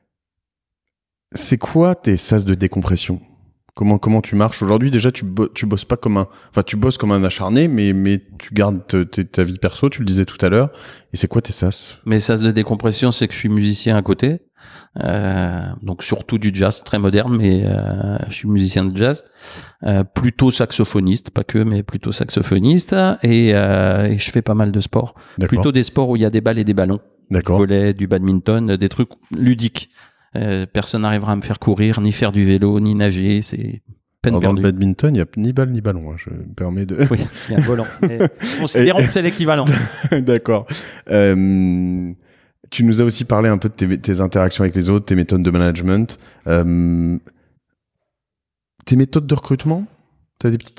c'est quoi tes sas de décompression ? Comment comment tu marches aujourd'hui ? Déjà, tu bo- tu bosses pas comme un, enfin tu bosses comme un acharné, mais mais tu gardes te, te, ta vie perso. Tu le disais tout à l'heure. Et c'est quoi tes sas ? Mes sas de décompression, c'est que je suis musicien à côté, euh, donc surtout du jazz très moderne, mais euh, je suis musicien de jazz, euh, plutôt saxophoniste, pas que, mais plutôt saxophoniste, et, euh, et je fais pas mal de sports. D'accord. Plutôt des sports où il y a des balles et des ballons. D'accord. Du volley, du badminton, des trucs ludiques. Euh, personne n'arrivera à me faire courir, ni faire du vélo, ni nager, c'est peine Alors, perdue. Dans le badminton, il n'y a ni balle ni ballon, hein, je me permets de... Oui, il y a un volant. Considérons que c'est l'équivalent. D'accord. Euh, tu nous as aussi parlé un peu de tes, tes interactions avec les autres, tes méthodes de management. Euh, tes méthodes de recrutement ? Tu as des petits tips ?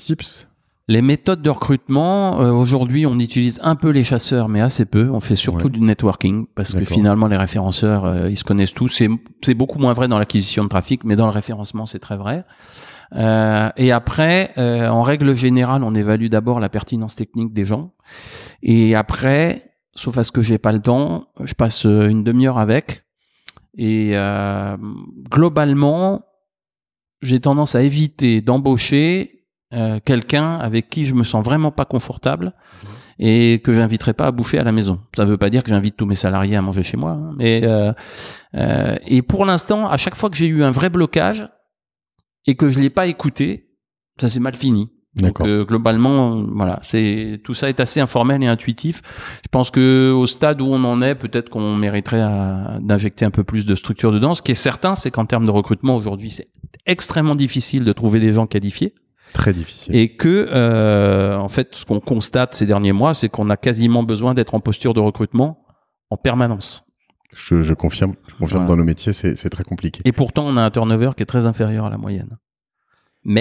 Les méthodes de recrutement, euh, aujourd'hui, on utilise un peu les chasseurs, mais assez peu. On fait surtout ouais. du networking, parce D'accord. que finalement, les référenceurs, euh, ils se connaissent tous. C'est, c'est beaucoup moins vrai dans l'acquisition de trafic, mais dans le référencement, c'est très vrai. Euh, et après, euh, en règle générale, on évalue d'abord la pertinence technique des gens. Et après, sauf à ce que j'ai pas le temps, je passe une demi-heure avec. Et euh, globalement, j'ai tendance à éviter d'embaucher Euh, quelqu'un avec qui je me sens vraiment pas confortable et que j'inviterai pas à bouffer à la maison. Ça veut pas dire que j'invite tous mes salariés à manger chez moi, hein, mais euh, euh, et pour l'instant, à chaque fois que j'ai eu un vrai blocage et que je l'ai pas écouté, ça s'est mal fini. Donc euh, globalement, voilà, c'est tout ça est assez informel et intuitif. Je pense que au stade où on en est, peut-être qu'on mériterait à, d'injecter un peu plus de structure dedans. Ce qui est certain, c'est qu'en termes de recrutement aujourd'hui, c'est extrêmement difficile de trouver des gens qualifiés. Très difficile. Et que, euh, en fait, ce qu'on constate ces derniers mois, c'est qu'on a quasiment besoin d'être en posture de recrutement en permanence. Je, je confirme. Je confirme voilà. Dans nos métiers, c'est, c'est très compliqué. Et pourtant, on a un turnover qui est très inférieur à la moyenne. Mais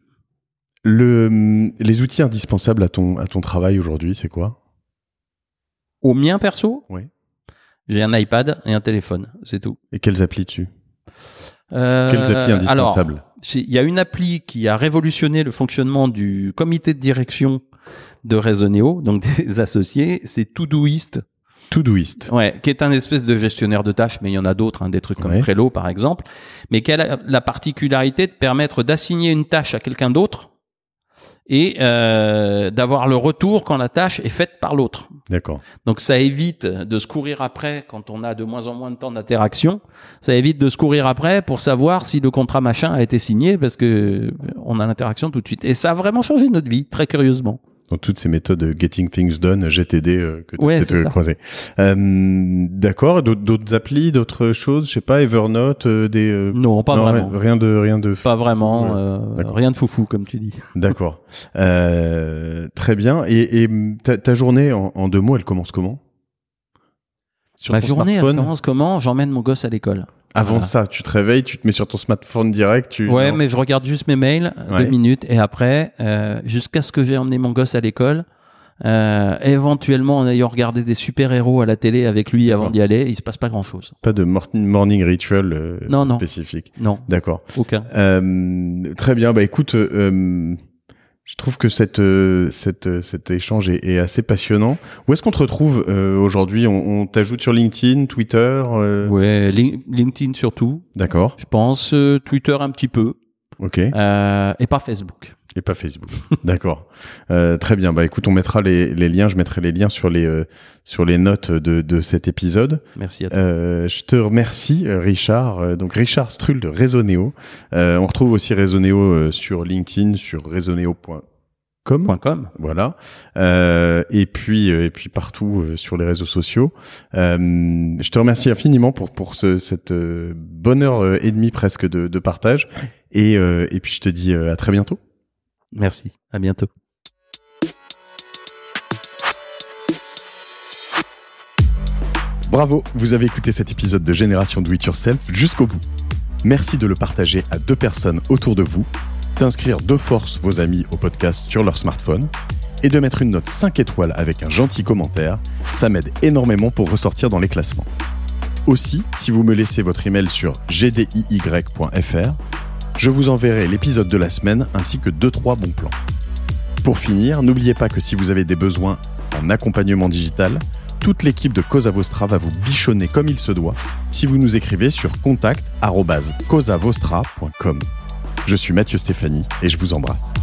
le, les outils indispensables à ton, à ton travail aujourd'hui, c'est quoi ? Au mien perso ? Oui. J'ai un iPad et un téléphone, c'est tout. Et quelles applis dessus ? Euh, Quelles applis indispensables ? Il y a une appli qui a révolutionné le fonctionnement du comité de direction de Resoneo, donc des associés, c'est Todoist. Todoist. Ouais, qui est un espèce de gestionnaire de tâches, mais il y en a d'autres, hein, des trucs comme ouais. Trello par exemple, mais qui a la, la particularité de permettre d'assigner une tâche à quelqu'un d'autre et euh, d'avoir le retour quand la tâche est faite par l'autre. D'accord. Donc ça évite de se courir après quand on a de moins en moins de temps d'interaction. Ça évite de se courir après pour savoir si le contrat machin a été signé parce que on a l'interaction tout de suite. Et ça a vraiment changé notre vie, très curieusement. Donc toutes ces méthodes Getting Things Done, G T D euh, que tu ouais, as croisé. Euh, d'accord. D'autres, d'autres applis, d'autres choses, je sais pas, Evernote, euh, des. Euh... Non, pas non, vraiment. Rien de, rien de. Pas vraiment. Euh, rien de foufou comme tu dis. D'accord. Euh, très bien. Et, et ta, ta journée en, en deux mots, elle commence comment ? Sur Ma journée, smartphone. Elle commence comment ? J'emmène mon gosse à l'école. Avant voilà. ça, tu te réveilles, tu te mets sur ton smartphone direct. Tu... Ouais, non. mais je regarde juste mes mails, ouais. deux minutes, et après, euh, jusqu'à ce que j'ai emmené mon gosse à l'école, euh, éventuellement en ayant regardé des super-héros à la télé avec lui avant d'y aller, il se passe pas grand-chose. Pas de morning, morning ritual euh, non, non. spécifique. Non. D'accord. Aucun. Euh, très bien. Bah écoute. Euh, Je trouve que cette, euh, cette, cet échange est, est assez passionnant. Où est-ce qu'on te retrouve euh, aujourd'hui ? on, on t'ajoute sur LinkedIn, Twitter euh... Ouais, li- LinkedIn surtout. D'accord. Je pense euh, Twitter un petit peu. Ok. Euh, et pas Facebook. Et pas Facebook. D'accord. Euh, très bien. Bah écoute, on mettra les, les liens. Je mettrai les liens sur les euh, sur les notes de, de cet épisode. Merci à toi. Euh, je te remercie, Richard. Euh, donc Richard Strull de Resoneo. Euh, on retrouve aussi Resoneo euh, sur LinkedIn, sur resoneo point com. .com. Voilà. Euh, et puis euh, et puis partout euh, sur les réseaux sociaux. Euh, je te remercie infiniment pour pour ce, cette euh, bonne heure et demie presque de, de partage. Et euh, et puis je te dis euh, à très bientôt. Merci, à bientôt. Bravo, vous avez écouté cet épisode de Génération Do It Yourself jusqu'au bout. Merci de le partager à deux personnes autour de vous, d'inscrire de force vos amis au podcast sur leur smartphone et de mettre une note cinq étoiles avec un gentil commentaire. Ça m'aide énormément pour ressortir dans les classements. Aussi, si vous me laissez votre email sur g d i y point f r, je vous enverrai l'épisode de la semaine ainsi que deux trois bons plans. Pour finir, n'oubliez pas que si vous avez des besoins en accompagnement digital, toute l'équipe de Cosa Vostra va vous bichonner comme il se doit si vous nous écrivez sur contact arobase cosa vostra point com. Je suis Mathieu Stéphanie et je vous embrasse.